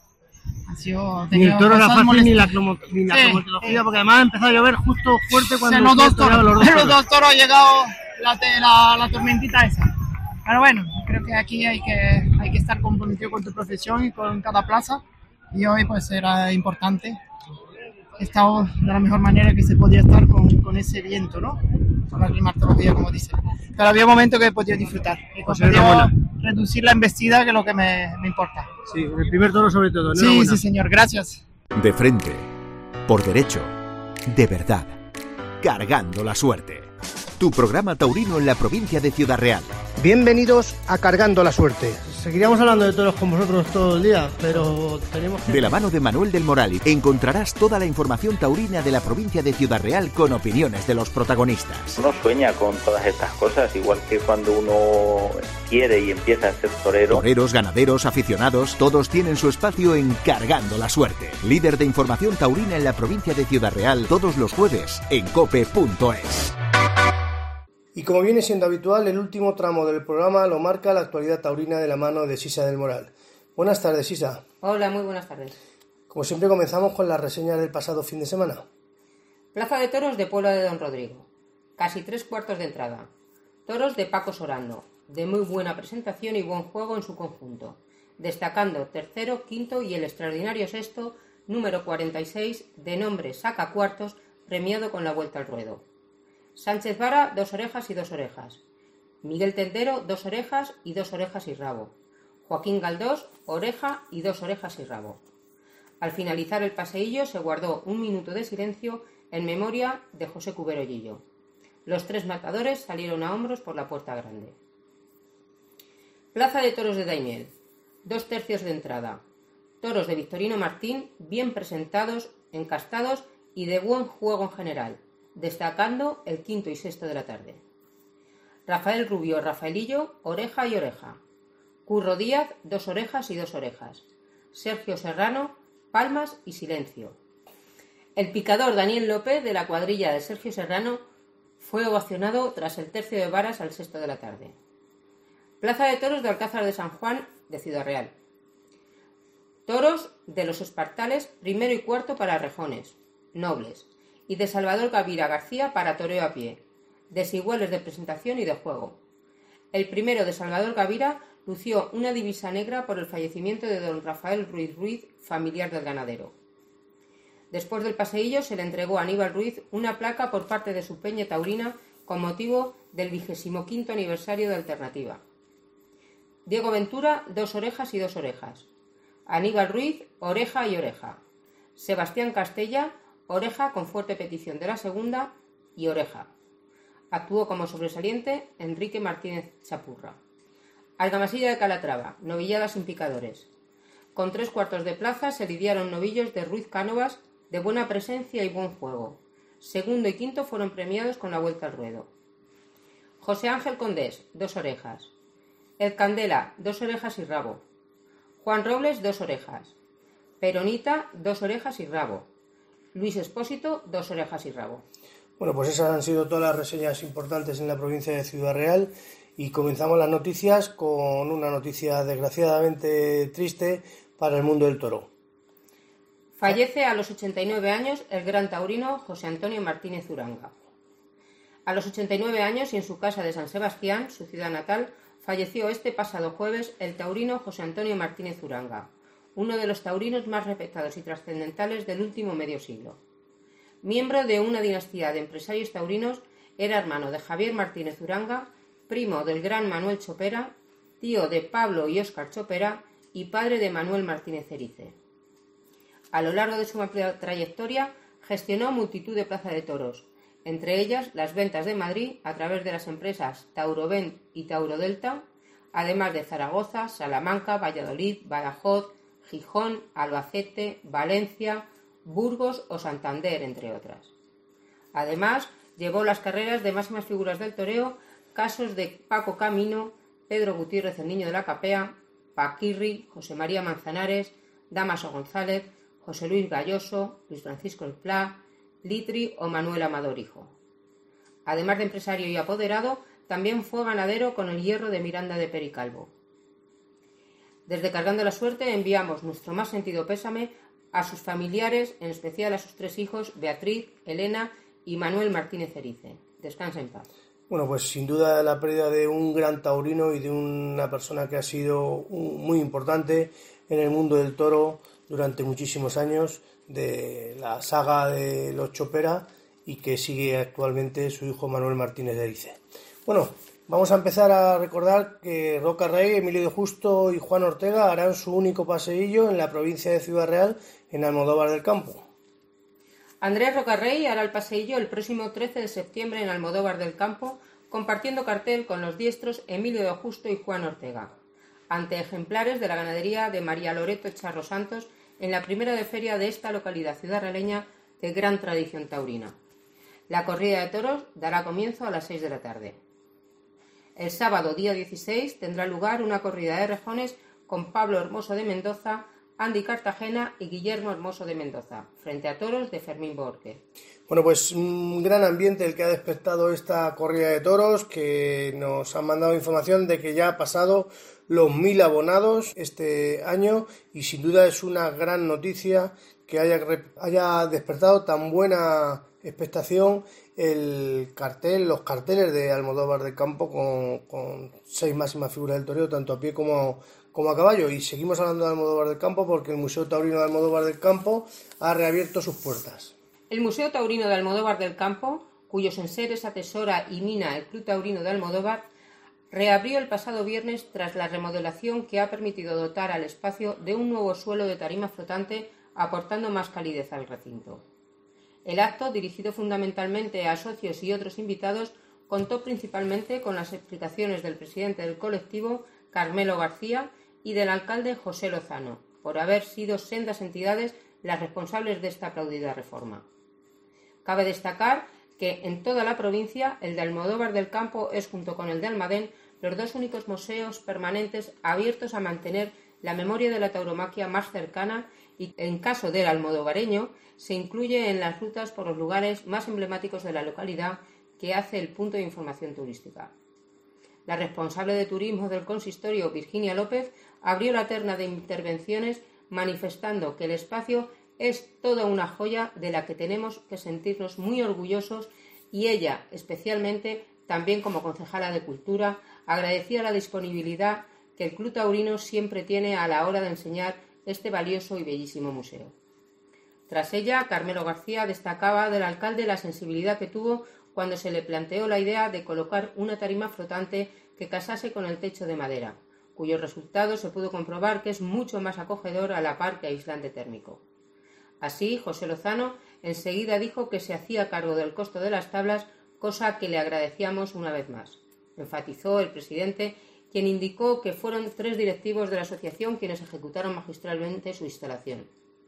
ha sido... Ni el toro era fácil ni la, ni la sí, climatología, sí. Porque además ha empezado a llover justo fuerte cuando los dos toros, los dos toros. los dos toros ha llegado la, la, la tormentita esa. Pero bueno, creo que aquí hay que, hay que estar comprometido con tu profesión y con cada plaza. Y hoy pues era importante. He estado de la mejor manera que se podía estar con, con ese viento, ¿no? Con la climatología, como dicen. Pero había momentos que podía disfrutar. He conseguido reducir la embestida, que es lo que me, me importa. Sí, el primer toro sobre todo. Sí, sí, señor. Gracias. De frente, por derecho, de verdad, cargando la suerte. Tu programa taurino en la provincia de Ciudad Real. Bienvenidos a Cargando la Suerte. Seguiríamos hablando de toros con vosotros todo el día, pero tenemos que... De la mano de Manuel del Moral encontrarás toda la información taurina de la provincia de Ciudad Real con opiniones de los protagonistas. Uno sueña con todas estas cosas, igual que cuando uno quiere y empieza a ser torero. Toreros, ganaderos, aficionados, todos tienen su espacio en Cargando la Suerte. Líder de información taurina en la provincia de Ciudad Real, todos los jueves en cope punto es. Y como viene siendo habitual, el último tramo del programa lo marca la actualidad taurina de la mano de Sisa del Moral. Buenas tardes, Sisa. Hola, muy buenas tardes. Como siempre comenzamos con las reseñas del pasado fin de semana. Plaza de Toros de Puebla de Don Rodrigo. Casi tres cuartos de entrada. Toros de Paco Sorando, de muy buena presentación y buen juego en su conjunto. Destacando tercero, quinto y el extraordinario sexto, número cuarenta y seis, de nombre Saca Cuartos, premiado con la vuelta al ruedo. Sánchez Vara, dos orejas y dos orejas. Miguel Tendero, dos orejas y dos orejas y rabo. Joaquín Galdós, oreja y dos orejas y rabo. Al finalizar el paseillo se guardó un minuto de silencio en memoria de José Cubero Lillo. Los tres matadores salieron a hombros por la puerta grande. Plaza de Toros de Daimiel. Dos tercios de entrada. Toros de Victorino Martín, bien presentados, encastados y de buen juego en general, destacando el quinto y sexto de la tarde. Rafael Rubio, Rafaelillo, oreja y oreja. Curro Díaz, dos orejas y dos orejas. Sergio Serrano, palmas y silencio. El picador Daniel López, de la cuadrilla de Sergio Serrano, fue ovacionado tras el tercio de varas al sexto de la tarde. Plaza de Toros de Alcázar de San Juan, de Ciudad Real. Toros de los Espartales, primero y cuarto para rejones, nobles, y de Salvador Gavira García para toreo a pie, desiguales de presentación y de juego. El primero, de Salvador Gavira, lució una divisa negra por el fallecimiento de don Rafael Ruiz Ruiz, familiar del ganadero. Después del paseillo se le entregó a Aníbal Ruiz una placa por parte de su peña taurina con motivo del vigésimo quinto aniversario de Alternativa. Diego Ventura, dos orejas y dos orejas. Aníbal Ruiz, oreja y oreja. Sebastián Castella, oreja con fuerte petición de la segunda y oreja. Actuó como sobresaliente Enrique Martínez Chapurra. Argamasilla de Calatrava, novillada sin picadores. Con tres cuartos de plaza se lidiaron novillos de Ruiz Cánovas de buena presencia y buen juego. Segundo y quinto fueron premiados con la vuelta al ruedo. José Ángel Condés, dos orejas. Ed Candela, dos orejas y rabo. Juan Robles, dos orejas. Peronita, dos orejas y rabo. Luis Espósito, dos orejas y rabo. Bueno, pues esas han sido todas las reseñas importantes en la provincia de Ciudad Real y comenzamos las noticias con una noticia desgraciadamente triste para el mundo del toro. Fallece a los ochenta y nueve años el gran taurino José Antonio Martínez Uranga. A los ochenta y nueve años y en su casa de San Sebastián, su ciudad natal, falleció este pasado jueves el taurino José Antonio Martínez Uranga, uno de los taurinos más respetados y trascendentales del último medio siglo. Miembro de una dinastía de empresarios taurinos, era hermano de Javier Martínez Uranga, primo del gran Manuel Chopera, tío de Pablo y Óscar Chopera y padre de Manuel Martínez Erice. A lo largo de su amplia trayectoria, gestionó multitud de plazas de toros, entre ellas las ventas de Madrid a través de las empresas Taurovent y Taurodelta, además de Zaragoza, Salamanca, Valladolid, Badajoz, Gijón, Albacete, Valencia, Burgos o Santander, entre otras. Además, llevó las carreras de máximas figuras del toreo, casos de Paco Camino, Pedro Gutiérrez el Niño de la Capea, Paquirri, José María Manzanares, Dámaso González, José Luis Galloso, Luis Francisco El Pla, Litri o Manuel Amador Hijo. Además de empresario y apoderado, también fue ganadero con el hierro de Miranda de Pericalvo. Desde Cargando la Suerte enviamos nuestro más sentido pésame a sus familiares, en especial a sus tres hijos, Beatriz, Elena y Manuel Martínez Erice. Descansa en paz. Bueno, pues sin duda la pérdida de un gran taurino y de una persona que ha sido muy importante en el mundo del toro durante muchísimos años, de la saga de los Chopera, y que sigue actualmente su hijo Manuel Martínez Erice. Bueno, vamos a empezar a recordar que Roca Rey, Emilio de Justo y Juan Ortega harán su único paseillo en la provincia de Ciudad Real, en Almodóvar del Campo. Andrés Rocarrey hará el paseillo el próximo trece de septiembre en Almodóvar del Campo, compartiendo cartel con los diestros Emilio de Justo y Juan Ortega, ante ejemplares de la ganadería de María Loreto Charro Santos, en la primera de feria de esta localidad ciudadrealeña de gran tradición taurina. La corrida de toros dará comienzo a las seis de la tarde. El sábado, día dieciséis, tendrá lugar una corrida de rejones con Pablo Hermoso de Mendoza, Andy Cartagena y Guillermo Hermoso de Mendoza, frente a toros de Fermín Borque. Bueno, pues un gran ambiente el que ha despertado esta corrida de toros, que nos han mandado información de que ya ha pasado los mil abonados este año, y sin duda es una gran noticia que haya, haya despertado tan buena expectación el cartel, los carteles de Almodóvar del Campo con, con seis máximas figuras del toreo, tanto a pie como, como a caballo. Y seguimos hablando de Almodóvar del Campo porque el Museo Taurino de Almodóvar del Campo ha reabierto sus puertas. El Museo Taurino de Almodóvar del Campo, cuyos enseres atesora y mina el Club Taurino de Almodóvar, reabrió el pasado viernes tras la remodelación que ha permitido dotar al espacio de un nuevo suelo de tarima flotante, aportando más calidez al recinto. El acto, dirigido fundamentalmente a socios y otros invitados, contó principalmente con las explicaciones del presidente del colectivo, Carmelo García, y del alcalde José Lozano, por haber sido sendas entidades las responsables de esta aplaudida reforma. Cabe destacar que en toda la provincia el de Almodóvar del Campo es, junto con el de Almadén, los dos únicos museos permanentes abiertos a mantener la memoria de la tauromaquia más cercana, y en caso del almodovareño se incluye en las rutas por los lugares más emblemáticos de la localidad que hace el punto de información turística. La responsable de turismo del consistorio, Virginia López, abrió la terna de intervenciones manifestando que el espacio es toda una joya de la que tenemos que sentirnos muy orgullosos, y ella, especialmente, también como concejala de Cultura, agradecía la disponibilidad que el Club Taurino siempre tiene a la hora de enseñar este valioso y bellísimo museo. Tras ella, Carmelo García destacaba del alcalde la sensibilidad que tuvo cuando se le planteó la idea de colocar una tarima flotante que casase con el techo de madera, cuyo resultado se pudo comprobar que es mucho más acogedor a la par que aislante térmico. Así, José Lozano enseguida dijo que se hacía cargo del costo de las tablas, cosa que le agradecíamos una vez más. Enfatizó el presidente, quien indicó que fueron tres directivos de la asociación quienes ejecutaron magistralmente su instalación.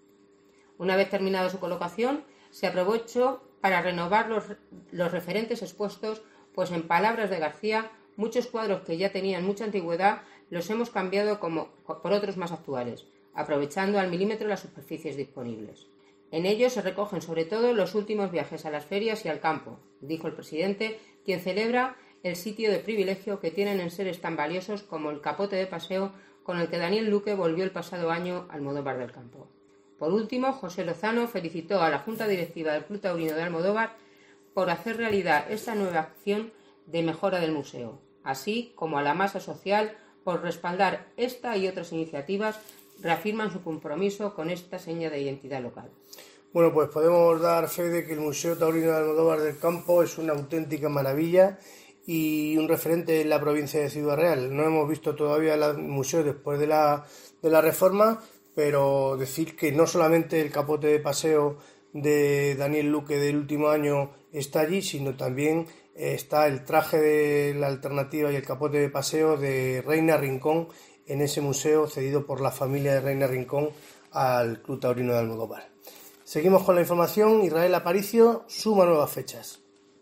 Una vez terminada su colocación, se aprovechó para renovar los, los referentes expuestos, pues en palabras de García, muchos cuadros que ya tenían mucha antigüedad los hemos cambiado como, por otros más actuales, aprovechando al milímetro las superficies disponibles. En ellos se recogen sobre todo los últimos viajes a las ferias y al campo, dijo el presidente, quien celebra el sitio de privilegio que tienen en seres tan valiosos como el capote de paseo con el que Daniel Luque volvió el pasado año al Almodóvar del Campo. Por último, José Lozano felicitó a la Junta Directiva del Club Taurino de Almodóvar por hacer realidad esta nueva acción de mejora del museo, así como a la masa social por respaldar esta y otras iniciativas, reafirman su compromiso con esta seña de identidad local. Bueno, pues podemos dar fe de que el Museo Taurino de Almodóvar del Campo es una auténtica maravilla y un referente en la provincia de Ciudad Real. No hemos visto todavía el museo después de la, de la reforma, pero decir que no solamente el capote de paseo de Daniel Luque del último año está allí, sino también está el traje de la alternativa y el capote de paseo de Reina Rincón en ese museo cedido por la familia de Reina Rincón al Club Taurino de Almodóvar. Seguimos con la información. Israel Aparicio suma nuevas fechas.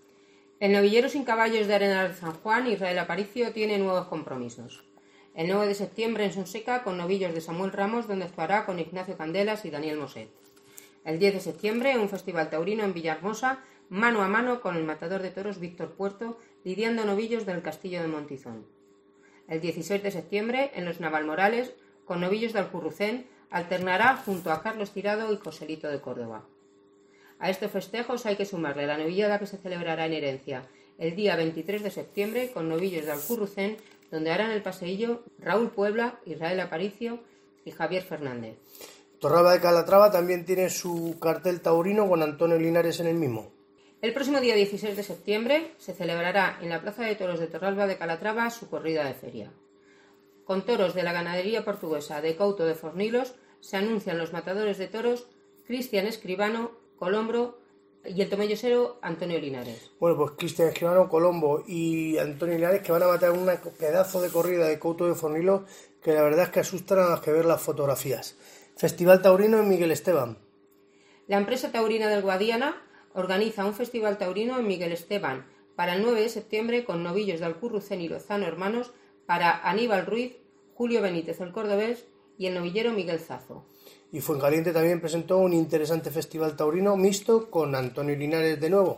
El novillero sin caballos de Arenal de San Juan, Israel Aparicio, tiene nuevos compromisos. El nueve de septiembre en Sonseca con novillos de Samuel Ramos, donde actuará con Ignacio Candelas y Daniel Moset. El diez de septiembre un festival taurino en Villahermosa, mano a mano con el matador de toros Víctor Puerto, lidiando novillos del Castillo de Montizón. El dieciséis de septiembre en los Navalmorales, con novillos de Alcurrucén, alternará junto a Carlos Tirado y Joselito de Córdoba. A estos festejos hay que sumarle la novillada que se celebrará en Herencia el día veintitrés de septiembre con novillos de Alcurrucén, donde harán el paseillo Raúl Puebla, Israel Aparicio y Javier Fernández. Torralba de Calatrava también tiene su cartel taurino con Antonio Linares en el mismo. El próximo día dieciséis de septiembre se celebrará en la Plaza de Toros de Torralba de Calatrava su corrida de feria. Con toros de la ganadería portuguesa de Couto de Fornilos se anuncian los matadores de toros Cristian Escribano, Colombro y el tomellosero Antonio Linares. Bueno, pues Cristian Escribano, Colombo y Antonio Linares, que van a matar un pedazo de corrida de Couto de Fornilos que la verdad es que asustan a los que ver las fotografías. Festival taurino en Miguel Esteban. La empresa taurina del Guadiana organiza un festival taurino en Miguel Esteban para el nueve de septiembre con novillos de Alcurrucén y Lozano hermanos para Aníbal Ruiz, Julio Benítez el Cordobés y el novillero Miguel Zazo. Y Fuencaliente también presentó un interesante festival taurino mixto con Antonio Linares de nuevo.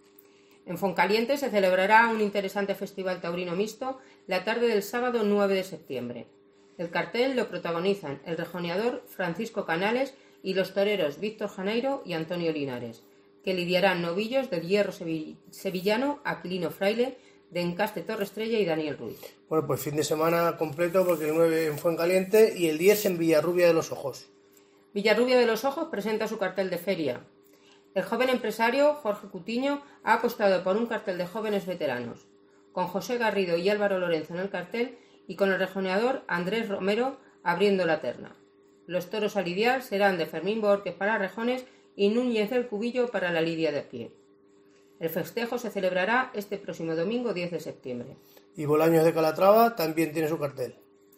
En Fuencaliente se celebrará un interesante festival taurino mixto la tarde del sábado nueve de septiembre. El cartel lo protagonizan el rejoneador Francisco Canales y los toreros Víctor Janeiro y Antonio Linares, que lidiarán novillos del hierro sevillano Aquilino Fraile, de Encaste Torre Estrella y Daniel Ruiz. Bueno, pues fin de semana completo porque el nueve en Fuencaliente y el diez en Villarrubia de los Ojos. Villarrubia de los Ojos presenta su cartel de feria. El joven empresario Jorge Cutiño ha apostado por un cartel de jóvenes veteranos, con José Garrido y Álvaro Lorenzo en el cartel y con el rejoneador Andrés Romero abriendo la terna. Los toros a lidiar serán de Fermín Borges para rejones y Núñez del Cubillo para la lidia de pie. El festejo se celebrará este próximo domingo diez de septiembre. Y Bolaños de Calatrava también tiene su cartel.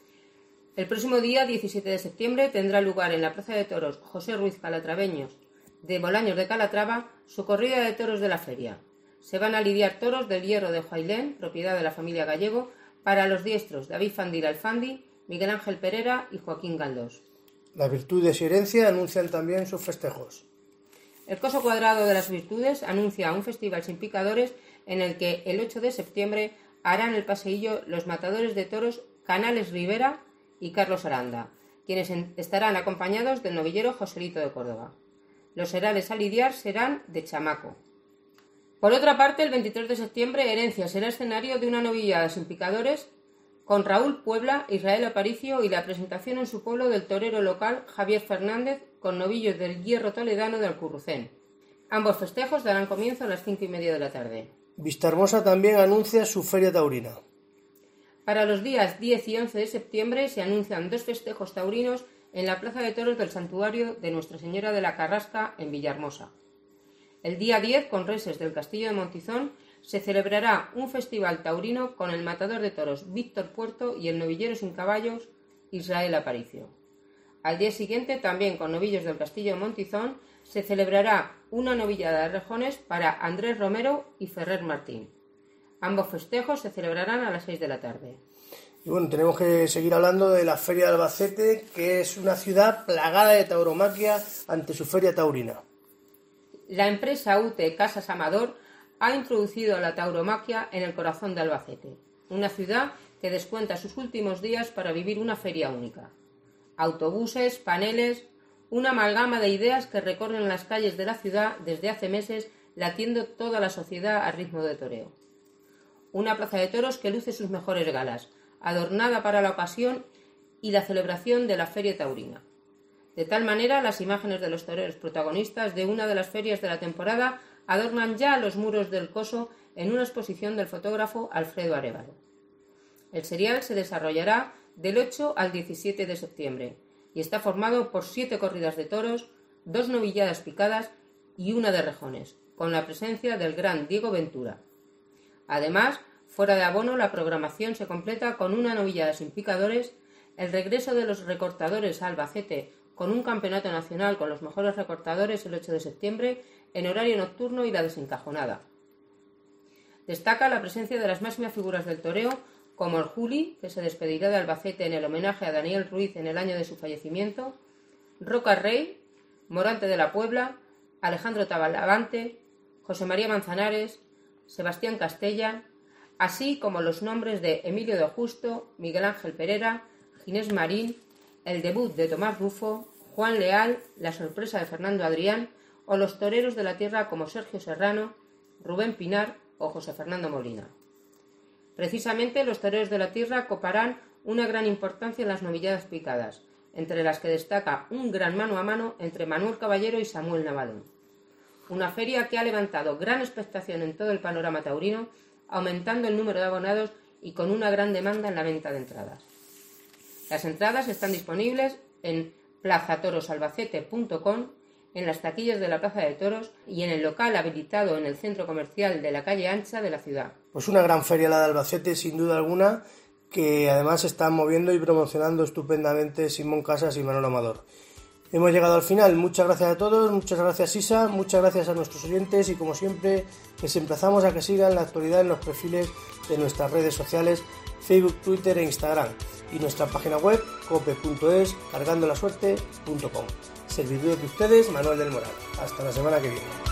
El próximo día diecisiete de septiembre tendrá lugar en la Plaza de Toros José Ruiz Calatraveños de Bolaños de Calatrava su corrida de toros de la feria. Se van a lidiar toros del hierro de Huailén, propiedad de la familia Gallego, para los diestros David Fandil Alfandi, Miguel Ángel Pereira y Joaquín Galdós. Las Virtudes y Herencia anuncian también sus festejos. El Coso Cuadrado de las Virtudes anuncia un festival sin picadores en el que el ocho de septiembre harán el paseillo los matadores de toros Canales Rivera y Carlos Aranda, quienes estarán acompañados del novillero Joselito de Córdoba. Los herales a lidiar serán de Chamaco. Por otra parte, el veintitrés de septiembre Herencia será escenario de una novillada sin picadores con Raúl Puebla, Israel Aparicio y la presentación en su pueblo del torero local Javier Fernández con novillos del hierro toledano de Alcurrucén. Ambos festejos darán comienzo a las cinco y media de la tarde. Vistahermosa también anuncia su feria taurina. Para los días diez y once de septiembre se anuncian dos festejos taurinos en la Plaza de Toros del Santuario de Nuestra Señora de la Carrasca en Villahermosa. El día diez, con reses del Castillo de Montizón, se celebrará un festival taurino con el matador de toros Víctor Puerto y el novillero sin caballos Israel Aparicio. Al día siguiente, también con novillos del Castillo de Montizón, se celebrará una novillada de rejones para Andrés Romero y Ferrer Martín. Ambos festejos se celebrarán a las seis de la tarde. Y bueno, tenemos que seguir hablando de la Feria de Albacete, que es una ciudad plagada de tauromaquia ante su feria taurina. La empresa U T E Casas Amador ha introducido la tauromaquia en el corazón de Albacete, una ciudad que descuenta sus últimos días para vivir una feria única. Autobuses, paneles, una amalgama de ideas que recorren las calles de la ciudad desde hace meses, latiendo toda la sociedad a ritmo de toreo. Una plaza de toros que luce sus mejores galas, adornada para la ocasión y la celebración de la feria taurina. De tal manera, las imágenes de los toreros protagonistas de una de las ferias de la temporada adornan ya los muros del Coso en una exposición del fotógrafo Alfredo Arévalo. El serial se desarrollará del ocho al diecisiete de septiembre y está formado por siete corridas de toros, dos novilladas picadas y una de rejones, con la presencia del gran Diego Ventura. Además, fuera de abono, la programación se completa con una novillada sin picadores, el regreso de los recortadores a Albacete con un campeonato nacional con los mejores recortadores el ocho de septiembre en horario nocturno y la desencajonada. Destaca la presencia de las máximas figuras del toreo, como el Juli, que se despedirá de Albacete en el homenaje a Daniel Ruiz en el año de su fallecimiento, Roca Rey, Morante de la Puebla, Alejandro Tabalavante, José María Manzanares, Sebastián Castella, así como los nombres de Emilio de Justo, Miguel Ángel Pereira, Ginés Marín, el debut de Tomás Rufo, Juan Leal, la sorpresa de Fernando Adrián o los toreros de la tierra como Sergio Serrano, Rubén Pinar o José Fernando Molina. Precisamente los toreros de la tierra coparán una gran importancia en las novilladas picadas, entre las que destaca un gran mano a mano entre Manuel Caballero y Samuel Navalón. Una feria que ha levantado gran expectación en todo el panorama taurino, aumentando el número de abonados y con una gran demanda en la venta de entradas. Las entradas están disponibles en plaza toros albacete punto com, en las taquillas de la Plaza de Toros y en el local habilitado en el centro comercial de la calle Ancha de la ciudad. Pues una gran feria la de Albacete, sin duda alguna, que además están moviendo y promocionando estupendamente Simón Casas y Manolo Amador. Hemos llegado al final. Muchas gracias a todos, muchas gracias Isa, muchas gracias a nuestros oyentes y como siempre les emplazamos a que sigan la actualidad en los perfiles de nuestras redes sociales Facebook, Twitter e Instagram y nuestra página web cope punto es, cargando la suerte punto com. Servidor de ustedes, Manuel del Moral. Hasta la semana que viene.